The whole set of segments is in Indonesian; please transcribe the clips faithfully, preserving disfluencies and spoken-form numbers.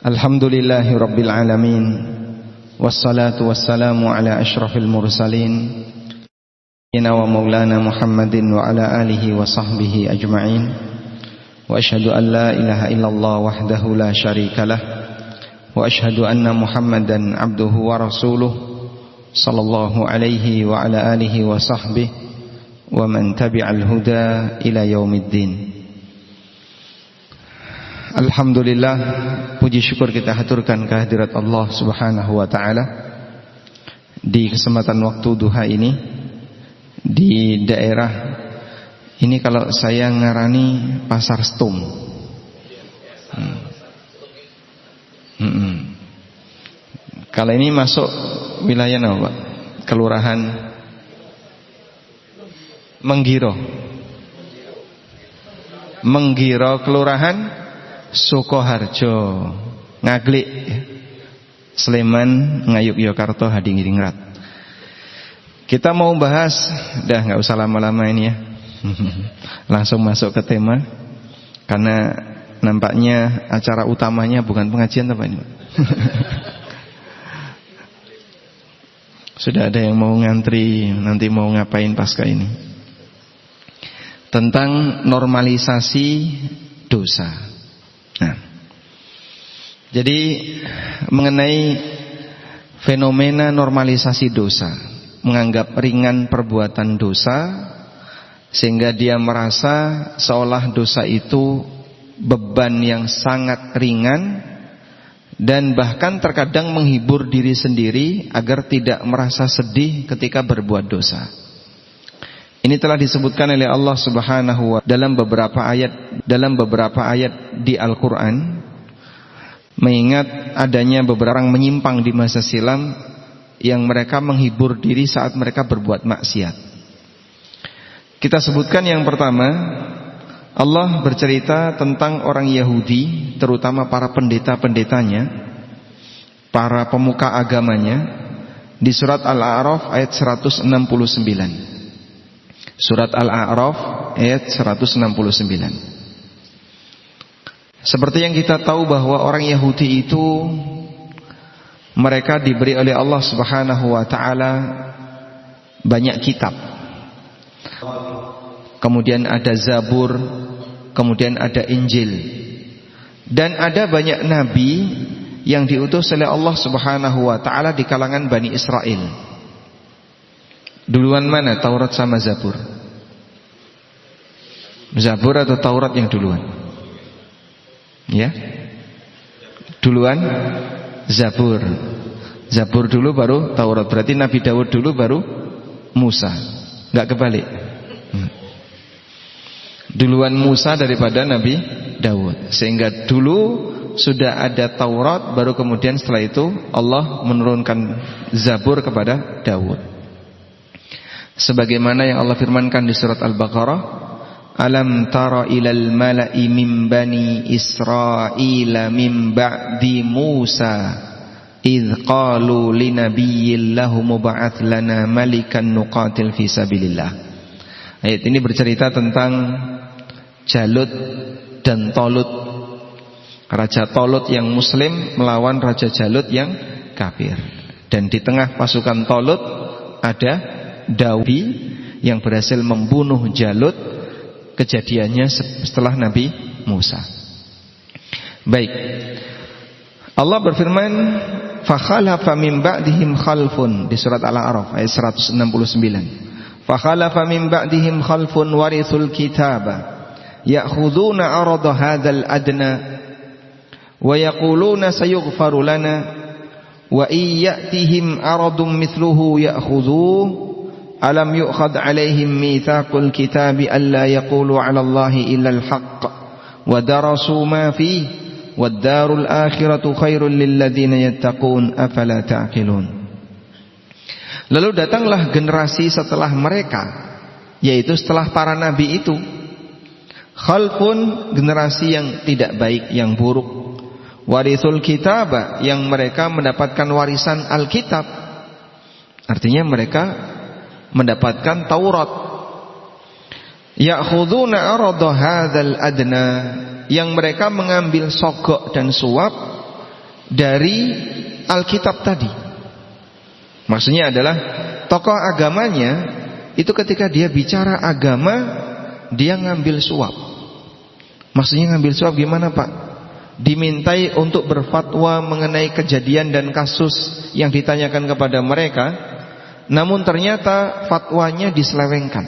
Alhamdulillahi Rabbil Alamin. Wassalatu wassalamu ala ashrafil mursalin Ina wa maulana Muhammadin wa ala alihi wa sahbihi ajma'in. Wa ashhadu an la ilaha illallah wahdahu la syarikalah. Wa ashhadu anna Muhammadan abduhu wa rasuluh sallallahu alaihi wa ala alihi wa sahbihi wa man tabi'al huda ila yaumiddin. Alhamdulillah, puji syukur kita haturkan kehadirat Allah Subhanahu wa taala di kesempatan waktu duha ini di daerah ini, kalau saya ngarani Pasar Stum. Hmm. Hmm. Kalau ini masuk wilayah apa, Pak? Kelurahan Menggiro. Menggiro, Kelurahan Sukoharjo, Ngaglik, Sleman, Ngayogyakarta, Hadiningrat. Kita mau bahas, dah nggak usah lama-lama ini ya, langsung masuk ke tema, karena nampaknya acara utamanya bukan pengajian apa ini? Sudah ada yang mau ngantri, nanti mau ngapain pasca ini? Tentang normalisasi dosa. Nah, jadi mengenai fenomena normalisasi dosa, menganggap ringan perbuatan dosa sehingga dia merasa seolah dosa itu beban yang sangat ringan, dan bahkan terkadang menghibur diri sendiri agar tidak merasa sedih ketika berbuat dosa. Ini telah disebutkan oleh Allah Subhanahu wa taala dalam beberapa ayat dalam beberapa ayat di Al-Qur'an, mengingat adanya beberapa orang menyimpang di masa silam yang mereka menghibur diri saat mereka berbuat maksiat. Kita sebutkan yang pertama, Allah bercerita tentang orang Yahudi, terutama para pendeta-pendetanya, para pemuka agamanya, di surat Al-A'raf ayat seratus enam puluh sembilan. Surat Al-A'raf ayat seratus enam puluh sembilan. Seperti yang kita tahu bahwa orang Yahudi itu, mereka diberi oleh Allah Subhanahu wa taala banyak kitab. Kemudian ada Zabur, kemudian ada Injil, dan ada banyak nabi yang diutus oleh Allah Subhanahu wa taala di kalangan Bani Israel. Duluan mana, Taurat sama Zabur? Zabur atau Taurat yang duluan? Ya, duluan Zabur. Zabur dulu baru Taurat. Berarti Nabi Daud dulu baru Musa. Enggak kebalik. hmm. Duluan Musa daripada Nabi Daud, sehingga dulu sudah ada Taurat, baru kemudian setelah itu Allah menurunkan Zabur kepada Daud. Sebagaimana yang Allah firmankan di surat Al-Baqarah, alam tara ilal mala'i min bani Israila min ba'di Musa idh qalu linabiyyin lahum ba'ath lana malikan nuqatil fi sabilillah. Ayat ini bercerita tentang Jalut dan Tolut, Raja Tolut yang muslim melawan Raja Jalut yang kafir. Dan di tengah pasukan Tolut ada Daudi yang berhasil membunuh Jalut. Kejadiannya setelah Nabi Musa. Baik, Allah berfirman, fakhalafa min ba'dihim khalfun, di surat Al-A'raf ayat seratus enam puluh sembilan. Fakhalafa min ba'dihim khalfun warithul kitaba ya'khuduna arada hadzal adna wa yaquluna sayughfaru lana wa iyyatihim aradun mithluhu ya'khudhuhu alam yu'khad alaihim mitsaqul kitabi alla yaqulu 'ala Allahi illa al-haqq wa darasu ma fihi wad darul akhiratu khairul lil ladzina yattaqun afala ta'qilun. Lalu datanglah generasi setelah mereka, yaitu setelah para nabi itu, khalfun, generasi yang tidak baik, yang buruk, warithul kitaba, yang mereka mendapatkan warisan Alkitab, artinya mereka mendapatkan Taurat. Ya'khuduna arada hadzal adna, yang mereka mengambil sogok dan suap dari Alkitab tadi. Maksudnya adalah tokoh agamanya itu ketika dia bicara agama, dia ngambil suap. Maksudnya ngambil suap gimana Pak? Dimintai untuk berfatwa mengenai kejadian dan kasus yang ditanyakan kepada mereka, namun ternyata fatwanya diselewengkan,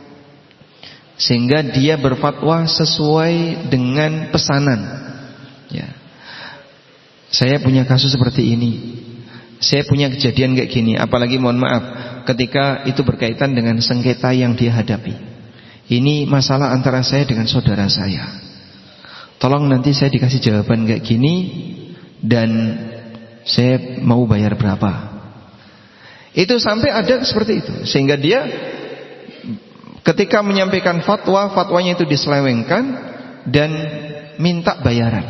sehingga dia berfatwa sesuai dengan pesanan. Ya. Saya punya kasus seperti ini, saya punya kejadian kayak gini. Apalagi mohon maaf, ketika itu berkaitan dengan sengketa yang dia hadapi. Ini masalah antara saya dengan saudara saya. Tolong nanti saya dikasih jawaban kayak gini, dan saya mau bayar berapa. Itu sampai ada seperti itu, sehingga dia ketika menyampaikan fatwa, fatwanya itu diselewengkan dan minta bayaran.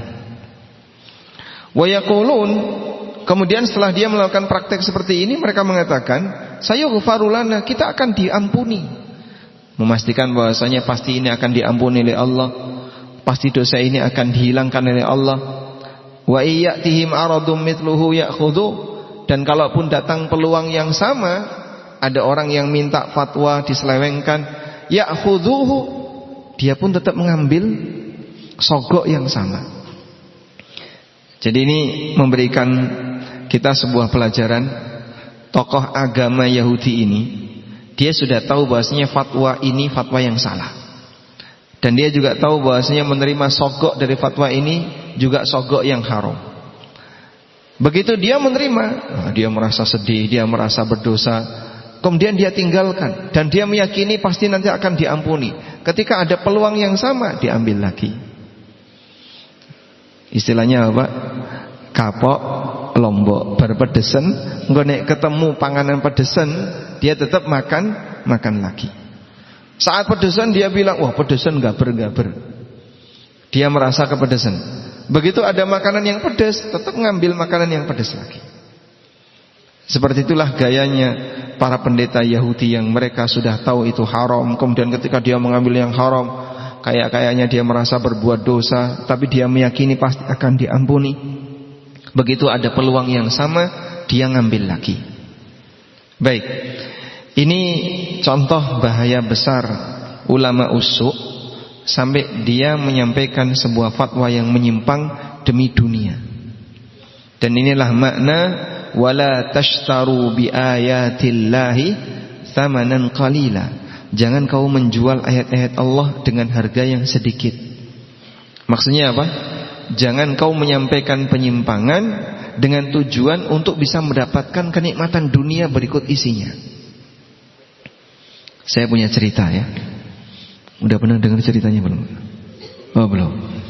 Wa yaqulun, kemudian setelah dia melakukan praktek seperti ini, mereka mengatakan, sayughfaru lana, kita akan diampuni. Memastikan bahwasanya pasti ini akan diampuni oleh Allah, pasti dosa ini akan dihilangkan oleh Allah. Wa iyyatihim aradum mithluhu ya'khudhu, dan kalaupun datang peluang yang sama, ada orang yang minta fatwa diselewengkan, ya'khudhuhu, dia pun tetap mengambil sogok yang sama. Jadi ini memberikan kita sebuah pelajaran. Tokoh agama Yahudi ini, dia sudah tahu bahwasanya fatwa ini fatwa yang salah, dan dia juga tahu bahwasanya menerima sogok dari fatwa ini juga sogok yang haram. Begitu dia menerima, nah, dia merasa sedih, dia merasa berdosa, kemudian dia tinggalkan, dan dia meyakini pasti nanti akan diampuni. Ketika ada peluang yang sama, diambil lagi. Istilahnya apa? Kapok lombok berpedesen, engko nek ketemu panganan pedesen, dia tetap makan, makan lagi. Saat pedesan dia bilang, wah pedesan gaber-gaber. Dia merasa kepedesan. Begitu ada makanan yang pedas, tetap ngambil makanan yang pedas lagi. Seperti itulah gayanya para pendeta Yahudi yang mereka sudah tahu itu haram. Kemudian ketika dia mengambil yang haram, kayak-kayaknya dia merasa berbuat dosa, tapi dia meyakini pasti akan diampuni. Begitu ada peluang yang sama, dia ngambil lagi. Baik, ini contoh bahaya besar ulama usuk, sampai dia menyampaikan sebuah fatwa yang menyimpang demi dunia. Dan inilah makna wala tashtaru bi ayatillahi thamanan qalila. Jangan kau menjual ayat-ayat Allah dengan harga yang sedikit. Maksudnya apa? Jangan kau menyampaikan penyimpangan dengan tujuan untuk bisa mendapatkan kenikmatan dunia berikut isinya. Saya punya cerita ya. Udah pernah dengar ceritanya belum? Oh belum.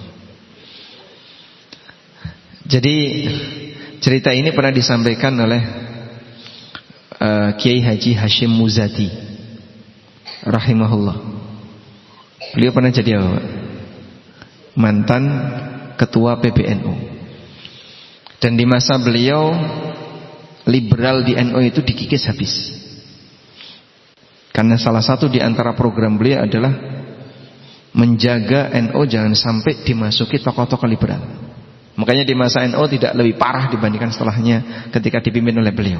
Jadi cerita ini pernah disampaikan oleh uh, Kiai Haji Hashim Muzadi rahimahullah. Beliau pernah jadi apa? Mantan ketua P B N U. Dan di masa beliau, liberal di N U itu dikikis habis. Karena salah satu di antara program beliau adalah menjaga N U jangan sampai dimasuki tokoh-tokoh liberal. Makanya di masa N U tidak lebih parah dibandingkan setelahnya ketika dipimpin oleh beliau.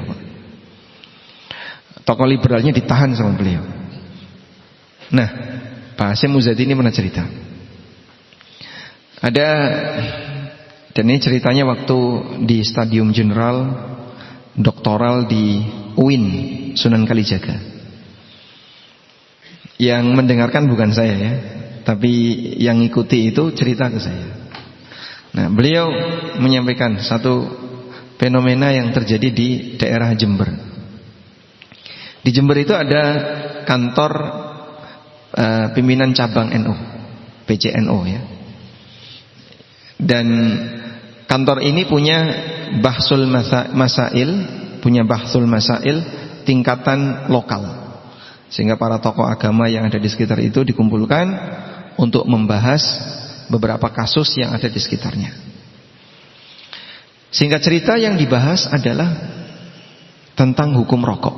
Tokoh liberalnya ditahan sama beliau. Nah, Pak Hashim Muzadi ini pernah cerita. Ada, dan ini ceritanya waktu di Stadium Jenderal Doktoral di U I N Sunan Kalijaga. Yang mendengarkan bukan saya ya, tapi yang ikuti itu cerita ke saya. Nah, beliau menyampaikan satu fenomena yang terjadi di daerah Jember. Di Jember itu ada kantor uh, pimpinan cabang N U, P C N U ya. Dan kantor ini punya bahsul masa, masail, punya bahsul masail tingkatan lokal. Sehingga para tokoh agama yang ada di sekitar itu dikumpulkan untuk membahas beberapa kasus yang ada di sekitarnya. Sehingga cerita yang dibahas adalah tentang hukum rokok.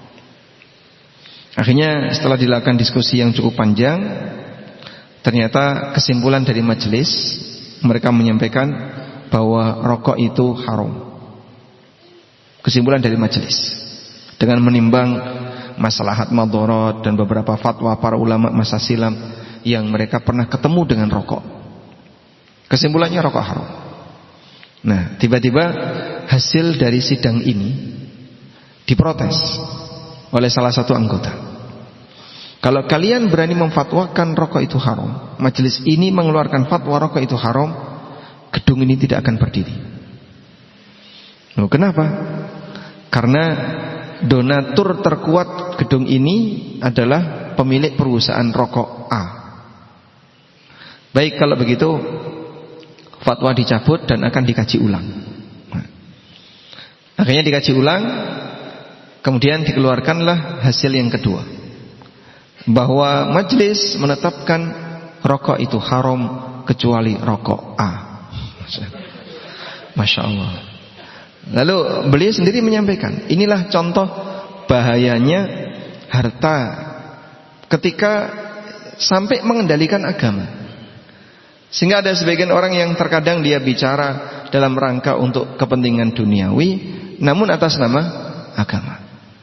Akhirnya setelah dilakukan diskusi yang cukup panjang, ternyata kesimpulan dari majelis, mereka menyampaikan bahwa rokok itu haram. Kesimpulan dari majelis dengan menimbang maslahat madharat dan beberapa fatwa para ulama masa silam yang mereka pernah ketemu dengan rokok, kesimpulannya rokok haram. Nah, tiba-tiba hasil dari sidang ini diprotes oleh salah satu anggota. Kalau kalian berani memfatwakan rokok itu haram, majelis ini mengeluarkan fatwa rokok itu haram, gedung ini tidak akan berdiri. Loh, kenapa? Karena donatur terkuat gedung ini adalah pemilik perusahaan rokok A. Baik, kalau begitu fatwa dicabut dan akan dikaji ulang. Nah, akhirnya dikaji ulang, kemudian dikeluarkanlah hasil yang kedua, bahwa majelis menetapkan rokok itu haram kecuali rokok A. Masya Allah. Lalu beliau sendiri menyampaikan, inilah contoh bahayanya harta ketika sampai mengendalikan agama. Sehingga ada sebagian orang yang terkadang dia bicara dalam rangka untuk kepentingan duniawi, namun atas nama agama.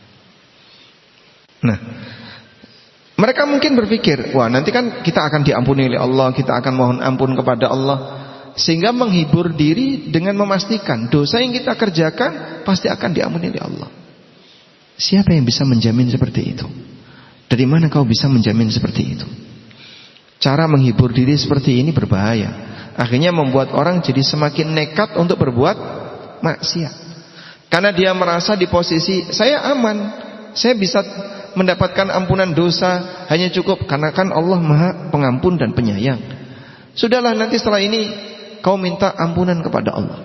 Nah, mereka mungkin berpikir, wah nanti kan kita akan diampuni oleh Allah, kita akan mohon ampun kepada Allah, sehingga menghibur diri dengan memastikan dosa yang kita kerjakan pasti akan diampuni oleh Allah. Siapa yang bisa menjamin seperti itu? Dari mana kau bisa menjamin seperti itu? Cara menghibur diri seperti ini berbahaya. Akhirnya membuat orang jadi semakin nekat untuk berbuat maksiat. Karena dia merasa di posisi saya aman, saya bisa mendapatkan ampunan dosa, hanya cukup karena kan Allah Maha Pengampun dan Penyayang. Sudahlah, nanti setelah ini kau minta ampunan kepada Allah.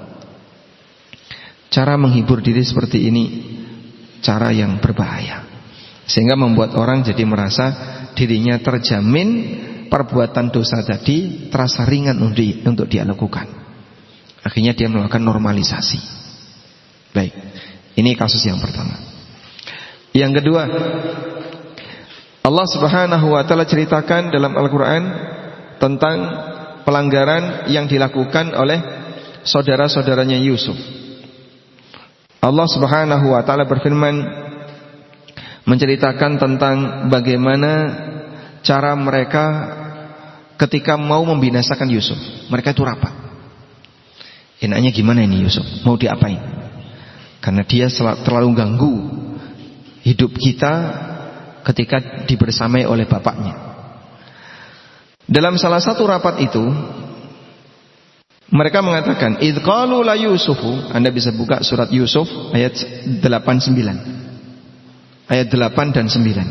Cara menghibur diri seperti ini cara yang berbahaya, sehingga membuat orang jadi merasa dirinya terjamin perbuatan dosa tadi terasa ringan untuk dia lakukan. Akhirnya dia melakukan normalisasi. Baik, ini kasus yang pertama. Yang kedua, Allah Subhanahu wa taala ceritakan dalam Al-Qur'an tentang pelanggaran yang dilakukan oleh saudara-saudaranya Yusuf. Allah Subhanahu wa taala berfirman menceritakan tentang bagaimana cara mereka ketika mau membinasakan Yusuf. Mereka itu rapat. Enaknya gimana ini Yusuf? Mau diapain? Karena dia terlalu ganggu hidup kita ketika dibersamai oleh bapaknya. Dalam salah satu rapat itu mereka mengatakan, idz qalu la Yusufu, Anda bisa buka surat Yusuf ayat delapan sembilan. Ayat delapan dan sembilan.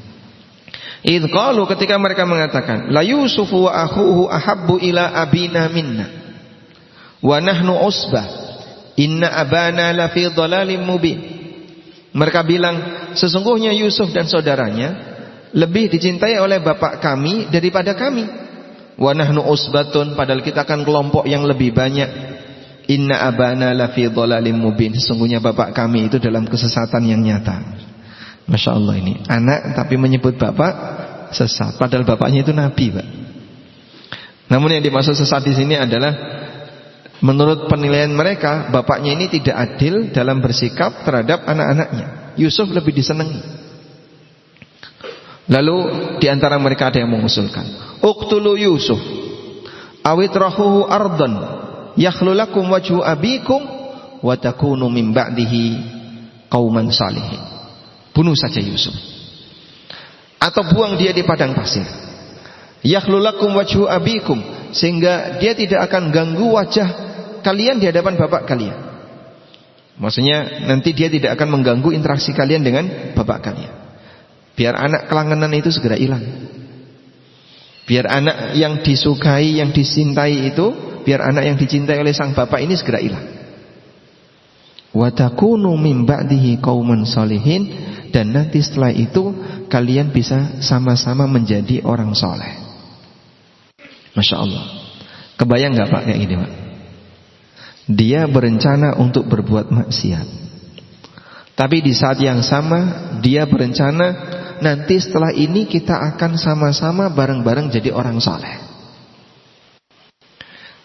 Idz qalu, ketika mereka mengatakan, la Yusufu wa akhuhu ahabbu ila abina minna wa nahnu usbah inna abana la fi dhalalim mubin. Mereka bilang, sesungguhnya Yusuf dan saudaranya lebih dicintai oleh bapak kami daripada kami. Wa nahnu usbatun, padahal kita akan kelompok yang lebih banyak. Inna abana la fi dhalalim mubin, sesungguhnya bapak kami itu dalam kesesatan yang nyata. Masya Allah, ini anak tapi menyebut bapak sesat, padahal bapaknya itu nabi, Pak. Namun yang dimaksud sesat di sini adalah menurut penilaian mereka, bapaknya ini tidak adil dalam bersikap terhadap anak-anaknya. Yusuf lebih disenangi. Lalu di antara mereka ada yang mengusulkan, uqtulu Yusuf awitrahuhu ardan yakhlu lakum wajhu abikum wa takunu min ba'dihi qauman salihin. Bunuh saja Yusuf, atau buang dia di padang pasir. Yakhlu lakum wajhu abikum, sehingga dia tidak akan ganggu wajah kalian di hadapan bapak kalian. Maksudnya nanti dia tidak akan mengganggu interaksi kalian dengan bapak kalian. Biar anak kelangenan itu segera hilang. Biar anak yang disukai, yang dicintai itu, biar anak yang dicintai oleh sang bapak ini segera hilang. Wa takunu min ba'dihi qauman shalihin, dan nanti setelah itu kalian bisa sama-sama menjadi orang soleh. Masya Allah. Kebayang gak Pak kayak gini Pak? Dia berencana untuk berbuat maksiat, tapi di saat yang sama dia berencana nanti setelah ini kita akan sama-sama bareng-bareng jadi orang soleh.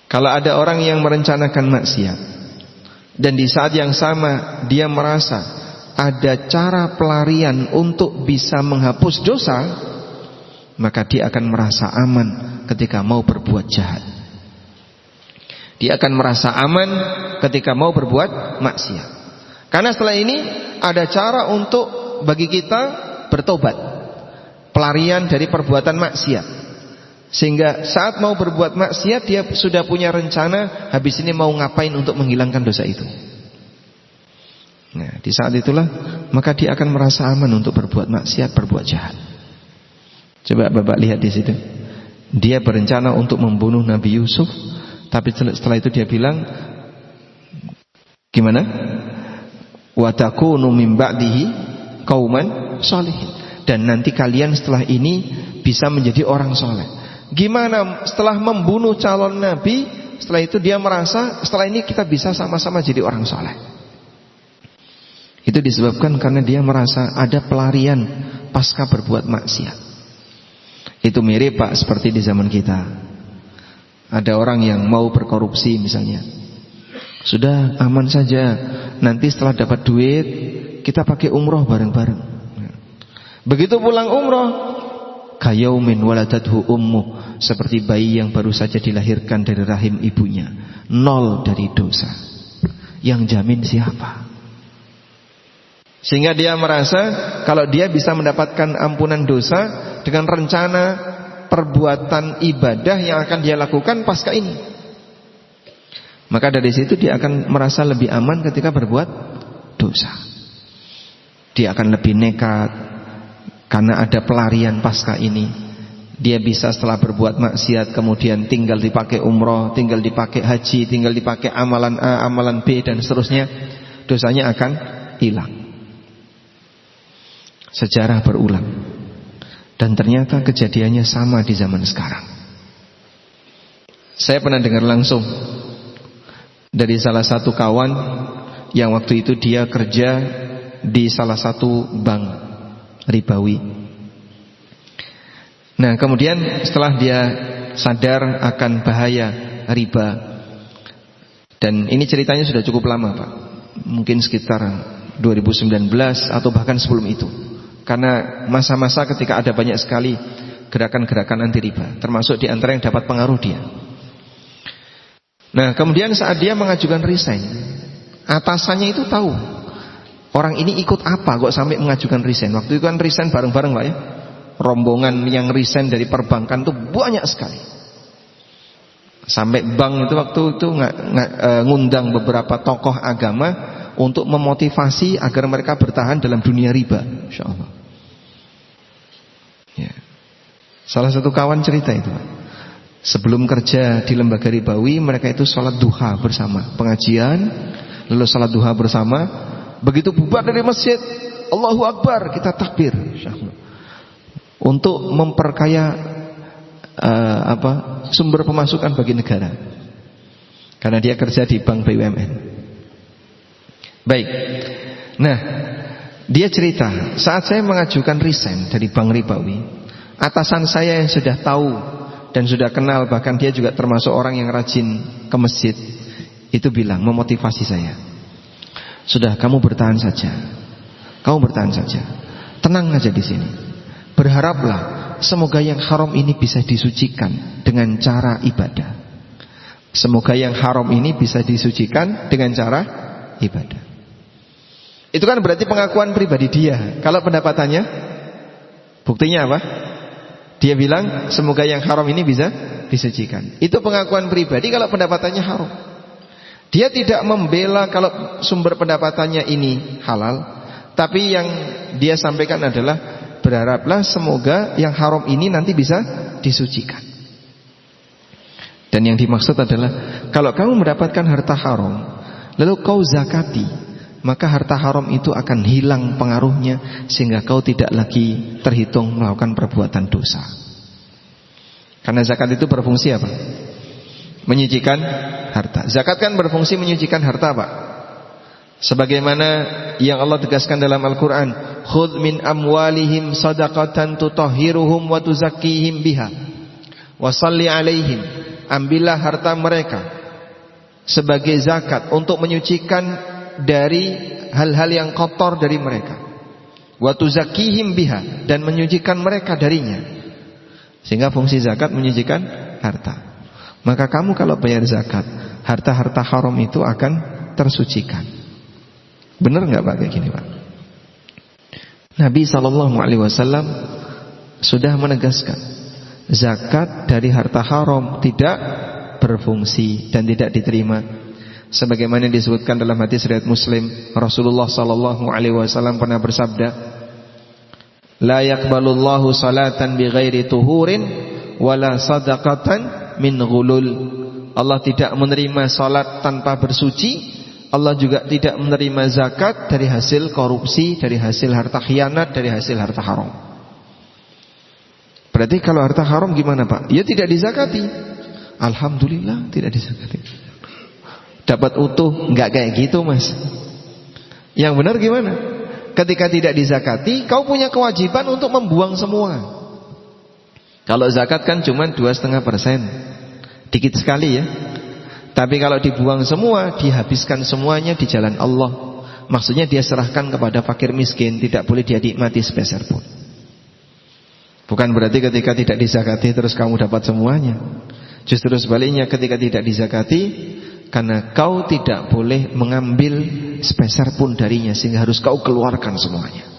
Kalau ada orang yang merencanakan maksiat dan di saat yang sama dia merasa ada cara pelarian untuk bisa menghapus dosa, maka dia akan merasa aman ketika mau berbuat jahat. Dia akan merasa aman ketika mau berbuat maksiat. Karena setelah ini ada cara untuk bagi kita bertobat, pelarian dari perbuatan maksiat. Sehingga saat mau berbuat maksiat dia sudah punya rencana, habis ini mau ngapain untuk menghilangkan dosa itu. Nah, di saat itulah maka dia akan merasa aman untuk berbuat maksiat, berbuat jahat. Coba Bapak lihat di situ. Dia berencana untuk membunuh Nabi Yusuf, tapi setelah itu dia bilang gimana? Wa takunu min ba'dihi qauman sholihin. Dan nanti kalian setelah ini bisa menjadi orang soleh. Gimana setelah membunuh calon nabi, setelah itu dia merasa setelah ini kita bisa sama-sama jadi orang soleh. Itu disebabkan karena dia merasa ada pelarian pasca berbuat maksiat. Itu mirip Pak seperti di zaman kita. Ada orang yang mau berkorupsi misalnya. Sudah aman saja, nanti setelah dapat duit kita pakai umroh bareng-bareng. Begitu pulang umroh, kayaumin waladathu ummu, seperti bayi yang baru saja dilahirkan dari rahim ibunya, nol dari dosa. Yang jamin siapa? Sehingga dia merasa kalau dia bisa mendapatkan ampunan dosa dengan rencana perbuatan ibadah yang akan dia lakukan pasca ini, maka dari situ dia akan merasa lebih aman ketika berbuat dosa. Dia akan lebih nekat karena ada pelarian pasca ini. Dia bisa setelah berbuat maksiat kemudian tinggal dipakai umroh, tinggal dipakai haji, tinggal dipakai amalan A, amalan B dan seterusnya, dosanya akan hilang. Sejarah berulang. Dan ternyata kejadiannya sama di zaman sekarang. Saya pernah dengar langsung dari salah satu kawan yang waktu itu dia kerja di salah satu bank ribawi. Nah, kemudian setelah dia sadar akan bahaya riba, dan ini ceritanya sudah cukup lama Pak, mungkin sekitar dua ribu sembilan belas atau bahkan sebelum itu. Karena masa-masa ketika ada banyak sekali gerakan-gerakan anti riba, termasuk di antara yang dapat pengaruh dia. Nah, kemudian saat dia mengajukan resign, atasannya itu tahu orang ini ikut apa kok sampai mengajukan resign. Waktu itu kan resign bareng-bareng Pak ya. Rombongan yang resign dari perbankan itu banyak sekali. Sampai bank itu waktu itu ng- ng- ngundang beberapa tokoh agama untuk memotivasi agar mereka bertahan dalam dunia riba, insyaallah. Ya. Salah satu kawan cerita itu, sebelum kerja di lembaga ribawi, mereka itu sholat duha bersama, pengajian, lalu sholat duha bersama. Begitu bubar dari masjid, Allahu Akbar, kita takbir, insyaallah, untuk memperkaya uh, apa sumber pemasukan bagi negara, karena dia kerja di bank B U M N. Baik. Nah, dia cerita, saat saya mengajukan resign dari bank ribawi, atasan saya yang sudah tahu dan sudah kenal, bahkan dia juga termasuk orang yang rajin ke masjid, itu bilang, memotivasi saya, sudah, kamu bertahan saja, kamu bertahan saja, tenang aja di sini, berharaplah semoga yang haram ini bisa disucikan dengan cara ibadah. Semoga yang haram ini bisa disucikan dengan cara ibadah. Itu kan berarti pengakuan pribadi dia. Kalau pendapatannya, buktinya apa? Dia bilang semoga yang haram ini bisa disucikan. Itu pengakuan pribadi kalau pendapatannya haram. Dia tidak membela kalau sumber pendapatannya ini halal, tapi yang dia sampaikan adalah berharaplah semoga yang haram ini nanti bisa disucikan. Dan yang dimaksud adalah kalau kamu mendapatkan harta haram lalu kau zakati, maka harta haram itu akan hilang pengaruhnya sehingga kau tidak lagi terhitung melakukan perbuatan dosa. Karena zakat itu berfungsi apa? Menyucikan harta. Zakat kan berfungsi menyucikan harta Pak. Sebagaimana yang Allah tegaskan dalam Al-Quran, khudh min amwalihim sadaqatan tutahhiruhum wa tuzakkihim biha wa salli alaihim ambillah harta mereka sebagai zakat untuk menyucikan dari hal-hal yang kotor dari mereka. Wa tuzakihim biha, dan menyucikan mereka darinya. Sehingga fungsi zakat menyucikan harta. Maka kamu kalau bayar zakat, harta-harta haram itu akan tersucikan. Benar enggak Pak kayak gini Pak? Nabi sallallahu alaihi wasallam sudah menegaskan, zakat dari harta haram tidak berfungsi dan tidak diterima. Sebagaimana disebutkan dalam hadis riwayat Muslim, Rasulullah sallallahu alaihi wasallam pernah bersabda, la yaqbalullahu salatan bighairi tuhurin wala sadaqatan min ghulul. Allah tidak menerima salat tanpa bersuci. Allah juga tidak menerima zakat dari hasil korupsi, dari hasil harta khianat, dari hasil harta haram. Berarti kalau harta haram gimana Pak? Ya tidak dizakati. Alhamdulillah tidak dizakati. Dapat utuh, enggak kayak gitu Mas. Yang benar gimana? Ketika tidak dizakati, kau punya kewajiban untuk membuang semua. Kalau zakat kan cuma dua koma lima persen, dikit sekali ya. Tapi kalau dibuang semua, dihabiskan semuanya di jalan Allah, maksudnya dia serahkan kepada fakir miskin, tidak boleh dia nikmati sepeser pun. Bukan berarti ketika tidak dizakati terus kamu dapat semuanya. Justru sebaliknya, ketika tidak dizakati, karena kau tidak boleh mengambil sepeser pun darinya, sehingga harus kau keluarkan semuanya.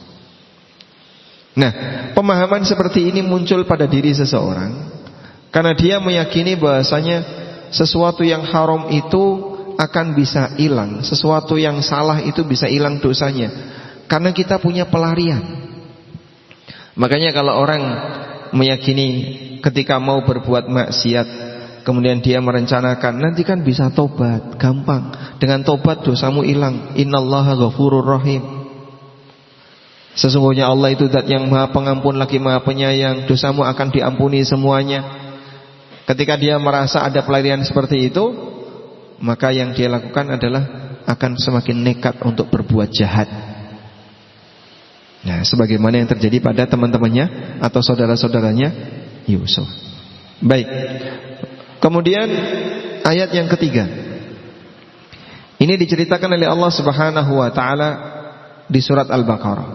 Nah, pemahaman seperti ini muncul pada diri seseorang karena dia meyakini bahwasanya sesuatu yang haram itu akan bisa hilang, sesuatu yang salah itu bisa hilang dosanya, karena kita punya pelarian. Makanya kalau orang meyakini ketika mau berbuat maksiat, kemudian dia merencanakan nanti kan bisa tobat, gampang, dengan tobat dosamu hilang. Innallaha ghafurur rahim. Sesungguhnya Allah itu zat yang maha pengampun lagi maha penyayang, dosamu akan diampuni semuanya. Ketika dia merasa ada pelarian seperti itu, maka yang dia lakukan adalah akan semakin nekat untuk berbuat jahat. Nah, sebagaimana yang terjadi pada teman-temannya atau saudara-saudaranya Yusuf. Baik. Kemudian ayat yang ketiga. Ini diceritakan oleh Allah Subhanahu wa taala di surat Al-Baqarah,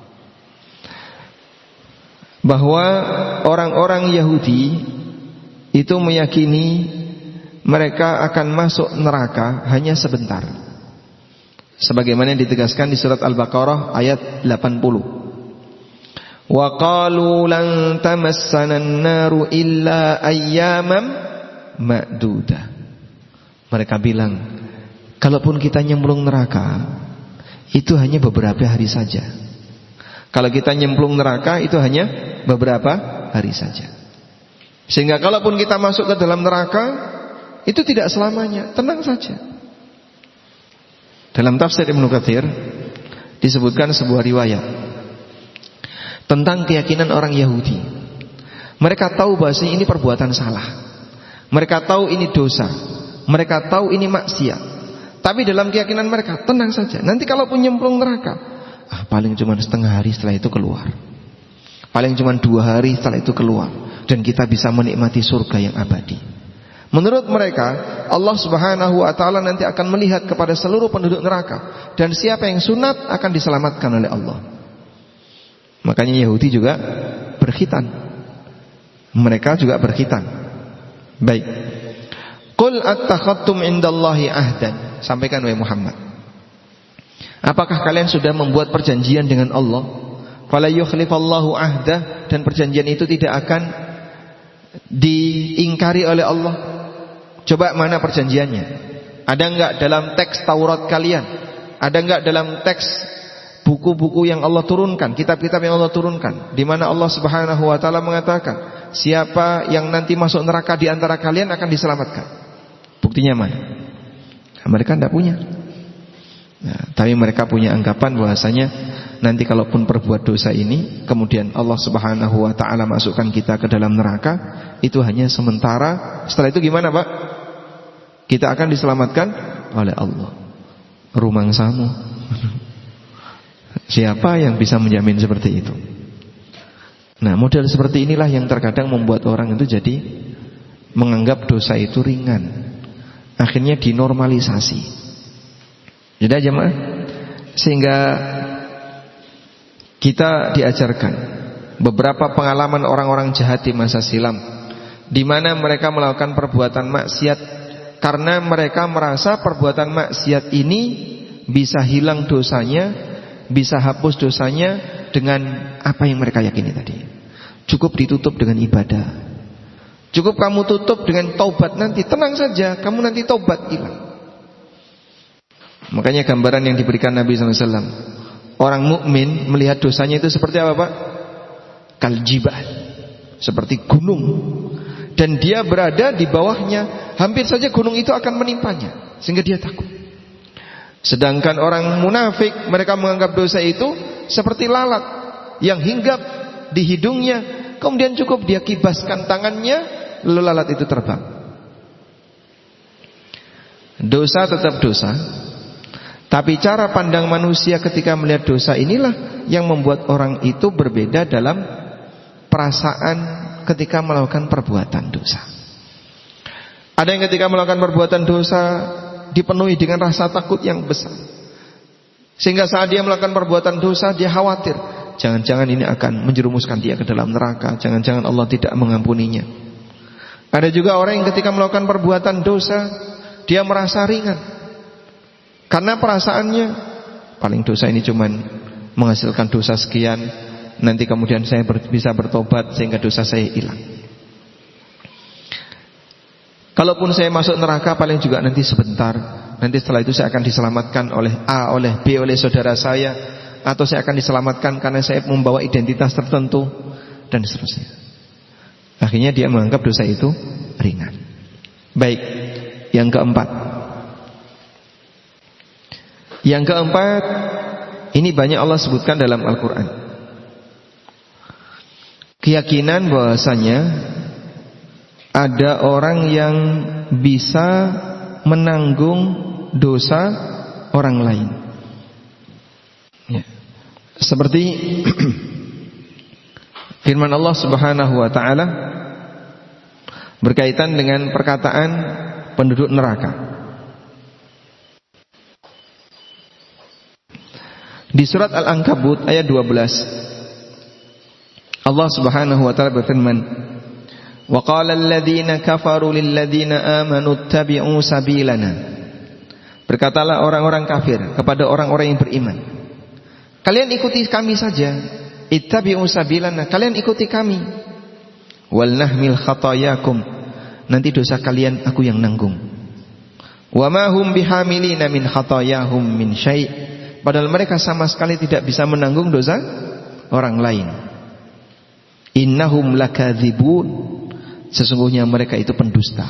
bahwa orang-orang Yahudi itu meyakini mereka akan masuk neraka hanya sebentar, sebagaimana yang ditegaskan di surat Al-Baqarah ayat delapan puluh. Wa qalu lan tamassana an-naru illa ayyaman ma'dudah. Mereka bilang, kalaupun kita nyemplung neraka, itu hanya beberapa hari saja. Kalau kita nyemplung neraka, itu hanya beberapa hari saja. Sehingga kalaupun kita masuk ke dalam neraka, itu tidak selamanya, tenang saja. Dalam tafsir Ibnu Katsir disebutkan sebuah riwayat tentang keyakinan orang Yahudi. Mereka tahu bahwa ini perbuatan salah, mereka tahu ini dosa, mereka tahu ini maksiat. Tapi dalam keyakinan mereka, tenang saja, nanti kalaupun nyemplung neraka, ah, paling cuma setengah hari setelah itu keluar, paling cuma dua hari setelah itu keluar, dan kita bisa menikmati surga yang abadi. Menurut mereka, Allah Subhanahu wa taala nanti akan melihat kepada seluruh penduduk neraka, dan siapa yang sunat akan diselamatkan oleh Allah. Makanya Yahudi juga berkhitan. Mereka juga berkhitan. Baik. Qul attakhadtum indallahi ahdan. Sampaikan wahai Muhammad, apakah kalian sudah membuat perjanjian dengan Allah? Fala yukhlifallahu ahdah, dan perjanjian itu tidak akan diingkari oleh Allah. Coba mana perjanjiannya? Ada enggak dalam teks Taurat kalian? Ada enggak dalam teks buku-buku yang Allah turunkan, kitab-kitab yang Allah turunkan, di mana Allah Subhanahu wa taala mengatakan, siapa yang nanti masuk neraka di antara kalian akan diselamatkan? Buktinya mana? Nah, mereka tidak punya. Nah, tapi mereka punya anggapan bahwasanya nanti kalaupun perbuat dosa ini, kemudian Allah Subhanahu wa taala masukkan kita ke dalam neraka, itu hanya sementara. Setelah itu gimana, Pak? Kita akan diselamatkan oleh Allah. Rumangsamu. Siapa yang bisa menjamin seperti itu? Nah, model seperti inilah yang terkadang membuat orang itu jadi menganggap dosa itu ringan. Akhirnya dinormalisasi. Jadi jemaah, sehingga kita diajarkan beberapa pengalaman orang-orang jahat di masa silam, di mana mereka melakukan perbuatan maksiat karena mereka merasa perbuatan maksiat ini bisa hilang dosanya, bisa hapus dosanya dengan apa yang mereka yakini tadi. Cukup ditutup dengan ibadah. Cukup kamu tutup dengan taubat, nanti tenang saja, kamu nanti taubat, hilang. Makanya gambaran yang diberikan Nabi shallallahu alaihi wasallam, orang mukmin melihat dosanya itu seperti apa Pak? Kaljibah, seperti gunung. Dan dia berada di bawahnya, hampir saja gunung itu akan menimpanya, sehingga dia takut. Sedangkan orang munafik, mereka menganggap dosa itu seperti lalat yang hinggap di hidungnya, kemudian cukup dia kibaskan tangannya, lalu lalat itu terbang. Dosa tetap dosa, tapi cara pandang manusia ketika melihat dosa inilah yang membuat orang itu berbeda dalam perasaan ketika melakukan perbuatan dosa. Ada yang ketika melakukan perbuatan dosa dipenuhi dengan rasa takut yang besar, sehingga saat dia melakukan perbuatan dosa dia khawatir, jangan-jangan ini akan menjerumuskan dia ke dalam neraka, jangan-jangan Allah tidak mengampuninya. Ada juga orang yang ketika melakukan perbuatan dosa dia merasa ringan, karena perasaannya paling dosa ini cuman menghasilkan dosa sekian, nanti kemudian saya ber, bisa bertobat sehingga dosa saya hilang. Kalaupun saya masuk neraka paling juga nanti sebentar, nanti setelah itu saya akan diselamatkan oleh A, oleh B, oleh saudara saya, atau saya akan diselamatkan karena saya membawa identitas tertentu, dan seterusnya. Akhirnya dia menganggap dosa itu ringan. Baik, yang keempat. Yang keempat, ini banyak Allah sebutkan dalam Al-Quran. Keyakinan bahwasanya ada orang yang bisa menanggung dosa orang lain. Ya. Seperti firman Allah Subhanahu wa taala berkaitan dengan perkataan penduduk neraka. Di surat Al-Ankabut ayat dua belas, Allah Subhanahu wa taala berfirman, "Wa qala alladziina kafaru lil ladziina aamanu ittabi'u sabilana." Berkatalah orang-orang kafir kepada orang-orang yang beriman, kalian ikuti kami saja. Ittabi'u sabilana, kalian ikuti kami. Wal nahmil khatayakum, nanti dosa kalian aku yang nanggung. Wa ma hum bihamilina min khatayahum min syai', padahal mereka sama sekali tidak bisa menanggung dosa orang lain. Innahum lakadzibun, sesungguhnya mereka itu pendusta.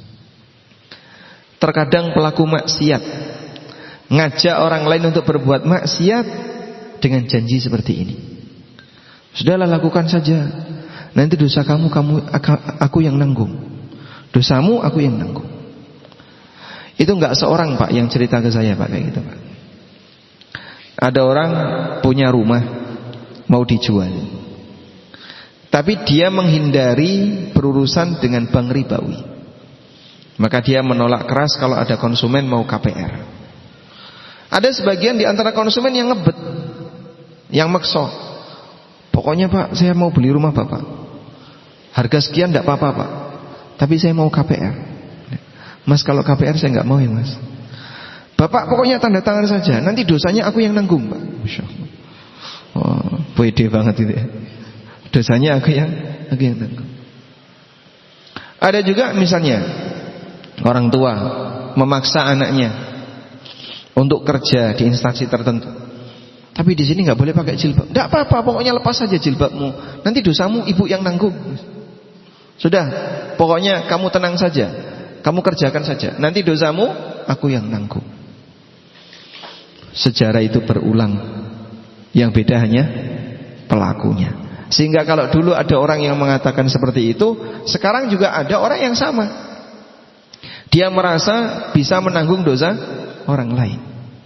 Terkadang pelaku maksiat ngajak orang lain untuk berbuat maksiat dengan janji seperti ini. Sudahlah, lakukan saja, nanti dosa kamu kamu aku yang nanggung, dosamu aku yang nanggung. Itu enggak seorang Pak yang cerita ke saya Pak kayak gitu Pak. Ada orang punya rumah mau dijual, tapi dia menghindari berurusan dengan bank ribawi. Maka dia menolak keras kalau ada konsumen mau K P R. Ada sebagian di antara konsumen yang ngebet, yang makso. Pokoknya Pak, saya mau beli rumah Bapak, harga sekian tidak apa-apa Pak, tapi saya mau K P R. Mas, kalau K P R saya nggak mau ya Mas. Bapak pokoknya tanda tangan saja, nanti dosanya aku yang nanggung Pak. Masya Allah. Oh, pede banget itu ya. Dosanya aku yang aku yang nanggung. Ada juga misalnya orang tua memaksa anaknya untuk kerja di instansi tertentu, tapi di sini nggak boleh pakai jilbab. Tidak apa-apa, pokoknya lepas saja jilbabmu, nanti dosamu ibu yang nanggung. Sudah, pokoknya kamu tenang saja, kamu kerjakan saja, nanti dosamu aku yang nanggung. Sejarah itu berulang, yang beda hanya pelakunya. Sehingga kalau dulu ada orang yang mengatakan seperti itu, sekarang juga ada orang yang sama. Dia merasa bisa menanggung dosa orang lain.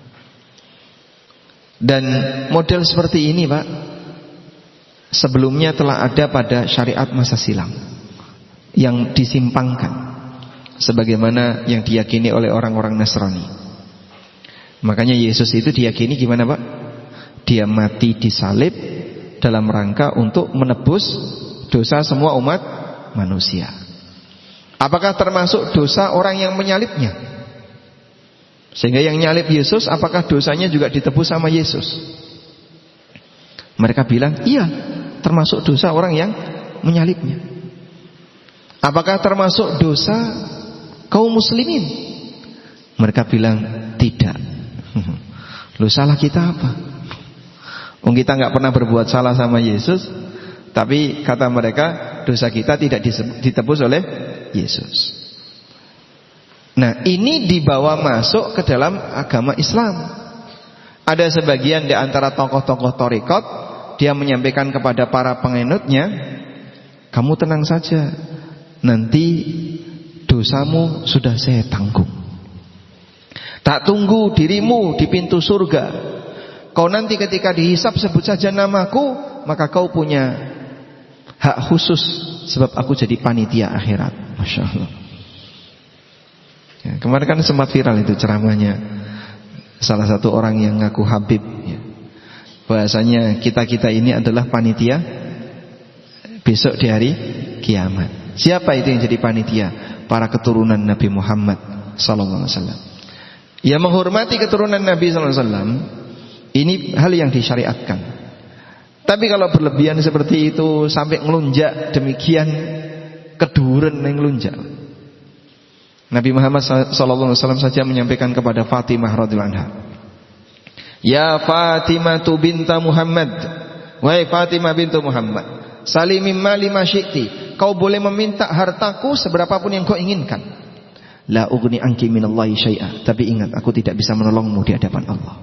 Dan model seperti ini Pak, sebelumnya telah ada pada syariat masa silam. yang disimpangkan, sebagaimana yang diyakini oleh orang-orang Nasrani. Makanya Yesus itu diyakini gimana Pak? Dia mati disalib dalam rangka untuk menebus dosa semua umat manusia. Apakah termasuk dosa orang yang menyalibnya? Sehingga yang nyalib Yesus, apakah dosanya juga ditebus sama Yesus? Mereka bilang, iya, termasuk dosa orang yang menyalibnya. Apakah termasuk dosa kaum muslimin? Mereka bilang, tidak. Loh, salah kita apa? Oh, kita nggak pernah berbuat salah sama Yesus, tapi kata mereka, dosa kita tidak ditebus oleh Yesus. Nah, ini dibawa masuk ke dalam agama Islam. Ada sebagian di antara tokoh-tokoh thariqat, dia menyampaikan kepada para penganutnya, kamu tenang saja, nanti dosamu sudah saya tanggung. Tak tunggu dirimu di pintu surga. Kau nanti ketika dihisap sebut saja namaku, maka kau punya hak khusus, sebab aku jadi panitia akhirat. Masya Allah. Ya, kemarin kan sempat viral itu ceramahnya salah satu orang yang ngaku Habib, ya. Bahasanya kita-kita ini adalah panitia besok di hari kiamat. Siapa itu yang jadi panitia? Para keturunan Nabi Muhammad sallallahu alaihi wasallam. Ya, menghormati keturunan Nabi sallallahu alaihi wasallam ini hal yang disyariatkan. Tapi kalau berlebihan seperti itu sampai ngelunjak demikian, keduren yang ngelunjak. Nabi Muhammad sallallahu alaihi wasallam saja menyampaikan kepada Fatimah radhiyallahu anha, ya Fatimah binta Muhammad, wahai Fatimah bintu Muhammad, salimi mali ma syi'ti, kau boleh meminta hartaku seberapapun yang kau inginkan. La ughni anki minallahi syai'a, tapi ingat aku tidak bisa menolongmu di hadapan Allah.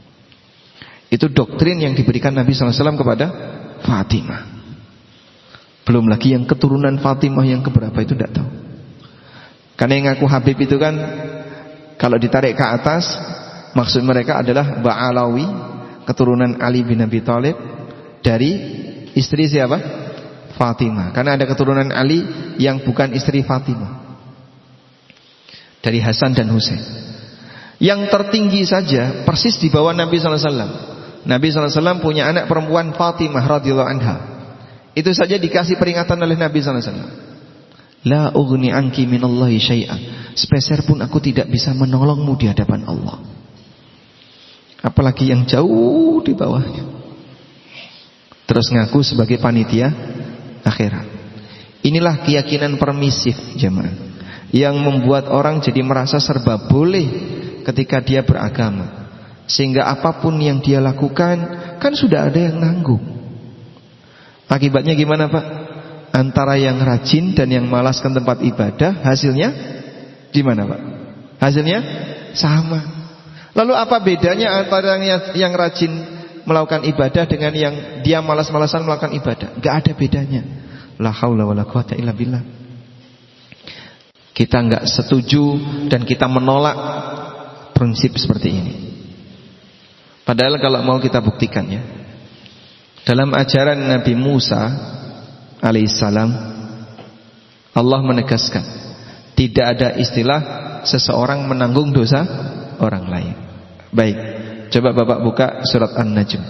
Itu doktrin yang diberikan Nabi sallallahu alaihi wasallam kepada Fatimah. Belum lagi yang keturunan Fatimah yang keberapa itu tidak tahu. Karena yang ngaku Habib itu kan kalau ditarik ke atas, maksud mereka adalah Ba'alawi, keturunan Ali bin Abi Thalib dari istri siapa? Fatimah. Karena ada keturunan Ali yang bukan istri Fatimah, dari Hasan dan Husain. Yang tertinggi saja persis di bawah Nabi sallallahu alaihi wasallam. Nabi sallallahu alaihi wasallam punya anak perempuan Fatimah radhiyallahu anha. Itu saja dikasih peringatan oleh Nabi sallallahu alaihi wasallam. La ughni anki minallahi syai'an, sepeser pun aku tidak bisa menolongmu di hadapan Allah. Apalagi yang jauh di bawahnya. Terus ngaku sebagai panitia akhirat. Inilah keyakinan permisif jemaah, yang membuat orang jadi merasa serba boleh ketika dia beragama, sehingga apapun yang dia lakukan kan sudah ada yang nanggung. Akibatnya gimana Pak? Antara yang rajin dan yang malas ke tempat ibadah, hasilnya gimana Pak? Hasilnya sama. Lalu apa bedanya antara yang, yang rajin melakukan ibadah dengan yang dia malas-malasan melakukan ibadah? Gak ada bedanya. La haula wala quwata illa billah. Kita gak setuju dan kita menolak prinsip seperti ini. Padahal kalau mau kita buktikan ya, dalam ajaran Nabi Musa alaihissalam, Allah menegaskan tidak ada istilah seseorang menanggung dosa orang lain. Baik, coba Bapak buka surat An-Najm.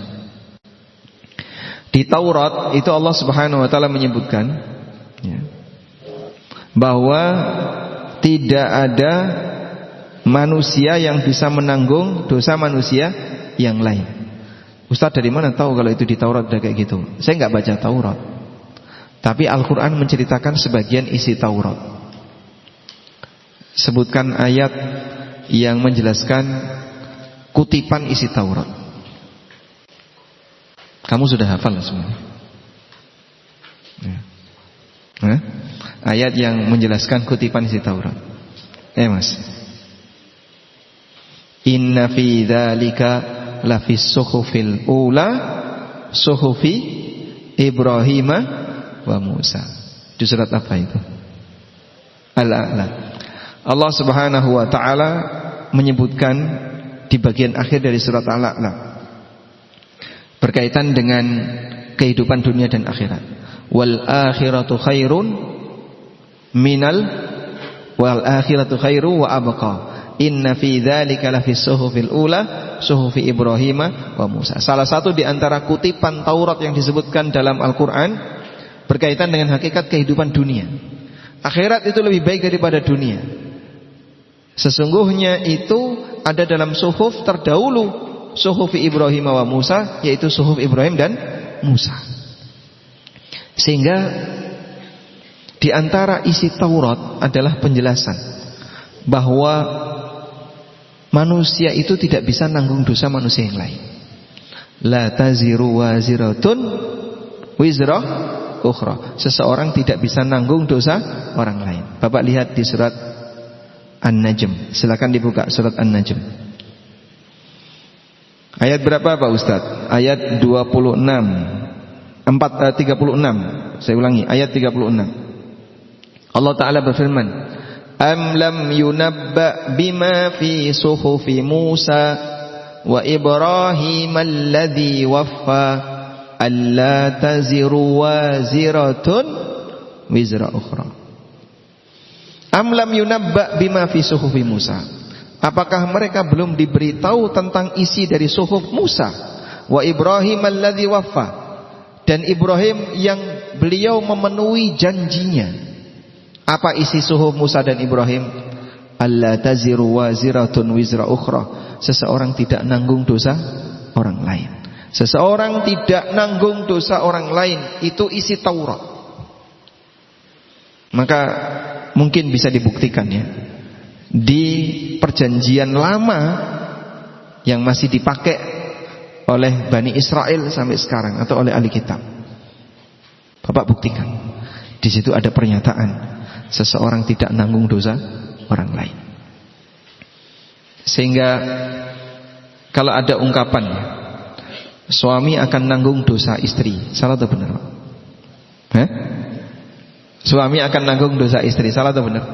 Di Taurat itu Allah subhanahu wa ta'ala menyebutkan ya, bahwa tidak ada manusia yang bisa menanggung dosa manusia yang lain. Ustaz dari mana tahu kalau itu di Taurat ada kayak gitu? Saya nggak baca Taurat, tapi Al-Quran menceritakan sebagian isi Taurat. Sebutkan ayat yang menjelaskan kutipan isi Taurat. Kamu sudah hafal semuanya? Ya. Nah, ayat yang menjelaskan kutipan isi Taurat. Eh mas, inna fi dzalika lafis suhufil ula suhufi Ibrahim wa Musa. Di surat apa itu? Al-A'la. Allah subhanahu wa ta'ala menyebutkan di bagian akhir dari surat Al-A'la berkaitan dengan kehidupan dunia dan akhirat. Wal akhiratu khairun minal wal akhiratu khairu wa abqa. Inna fi dzalika la fi suhufil ula suhufi Ibrahim wa Musa. Salah satu di antara kutipan Taurat yang disebutkan dalam Al-Qur'an berkaitan dengan hakikat kehidupan dunia. Akhirat itu lebih baik daripada dunia. Sesungguhnya itu ada dalam suhuf terdahulu, suhufi Ibrahim wa Musa, yaitu suhuf Ibrahim dan Musa. Sehingga di antara isi Taurat adalah penjelasan bahwa manusia itu tidak bisa nanggung dosa manusia yang lain. La taziru waziratun wizra ukhra. Seseorang tidak bisa nanggung dosa orang lain. Bapak lihat di surat An-Najm. Silakan dibuka surat An-Najm. Ayat berapa Pak Ustaz? Ayat dua puluh enam. empat tiga puluh enam. Saya ulangi, ayat tiga puluh enam. Allah Ta'ala berfirman, Am lam yunabba bima fi suhufi Musa wa Ibrahim alladhi waffa alla taziru waziratun wizra ukhra. Am lam yunabba bima fi suhufi Musa. Apakah mereka belum diberitahu tentang isi dari suhuf Musa wa Ibrahim alladhi waffa, dan Ibrahim yang beliau memenuhi janjinya. Apa isi suhuf Musa dan Ibrahim? Alla taziru waziratun wizra ukhra. Seseorang tidak nanggung dosa orang lain. Seseorang tidak nanggung dosa orang lain. Itu isi Taurat. Maka mungkin bisa dibuktikan ya, di perjanjian lama yang masih dipakai oleh Bani Israel sampai sekarang, atau oleh ahli kitab, Bapak buktikan. Di situ ada pernyataan seseorang tidak nanggung dosa orang lain. Sehingga kalau ada ungkapan suami akan nanggung dosa istri, salah atau benar Pak? Hah? Suami akan nanggung dosa istri, salah atau benar?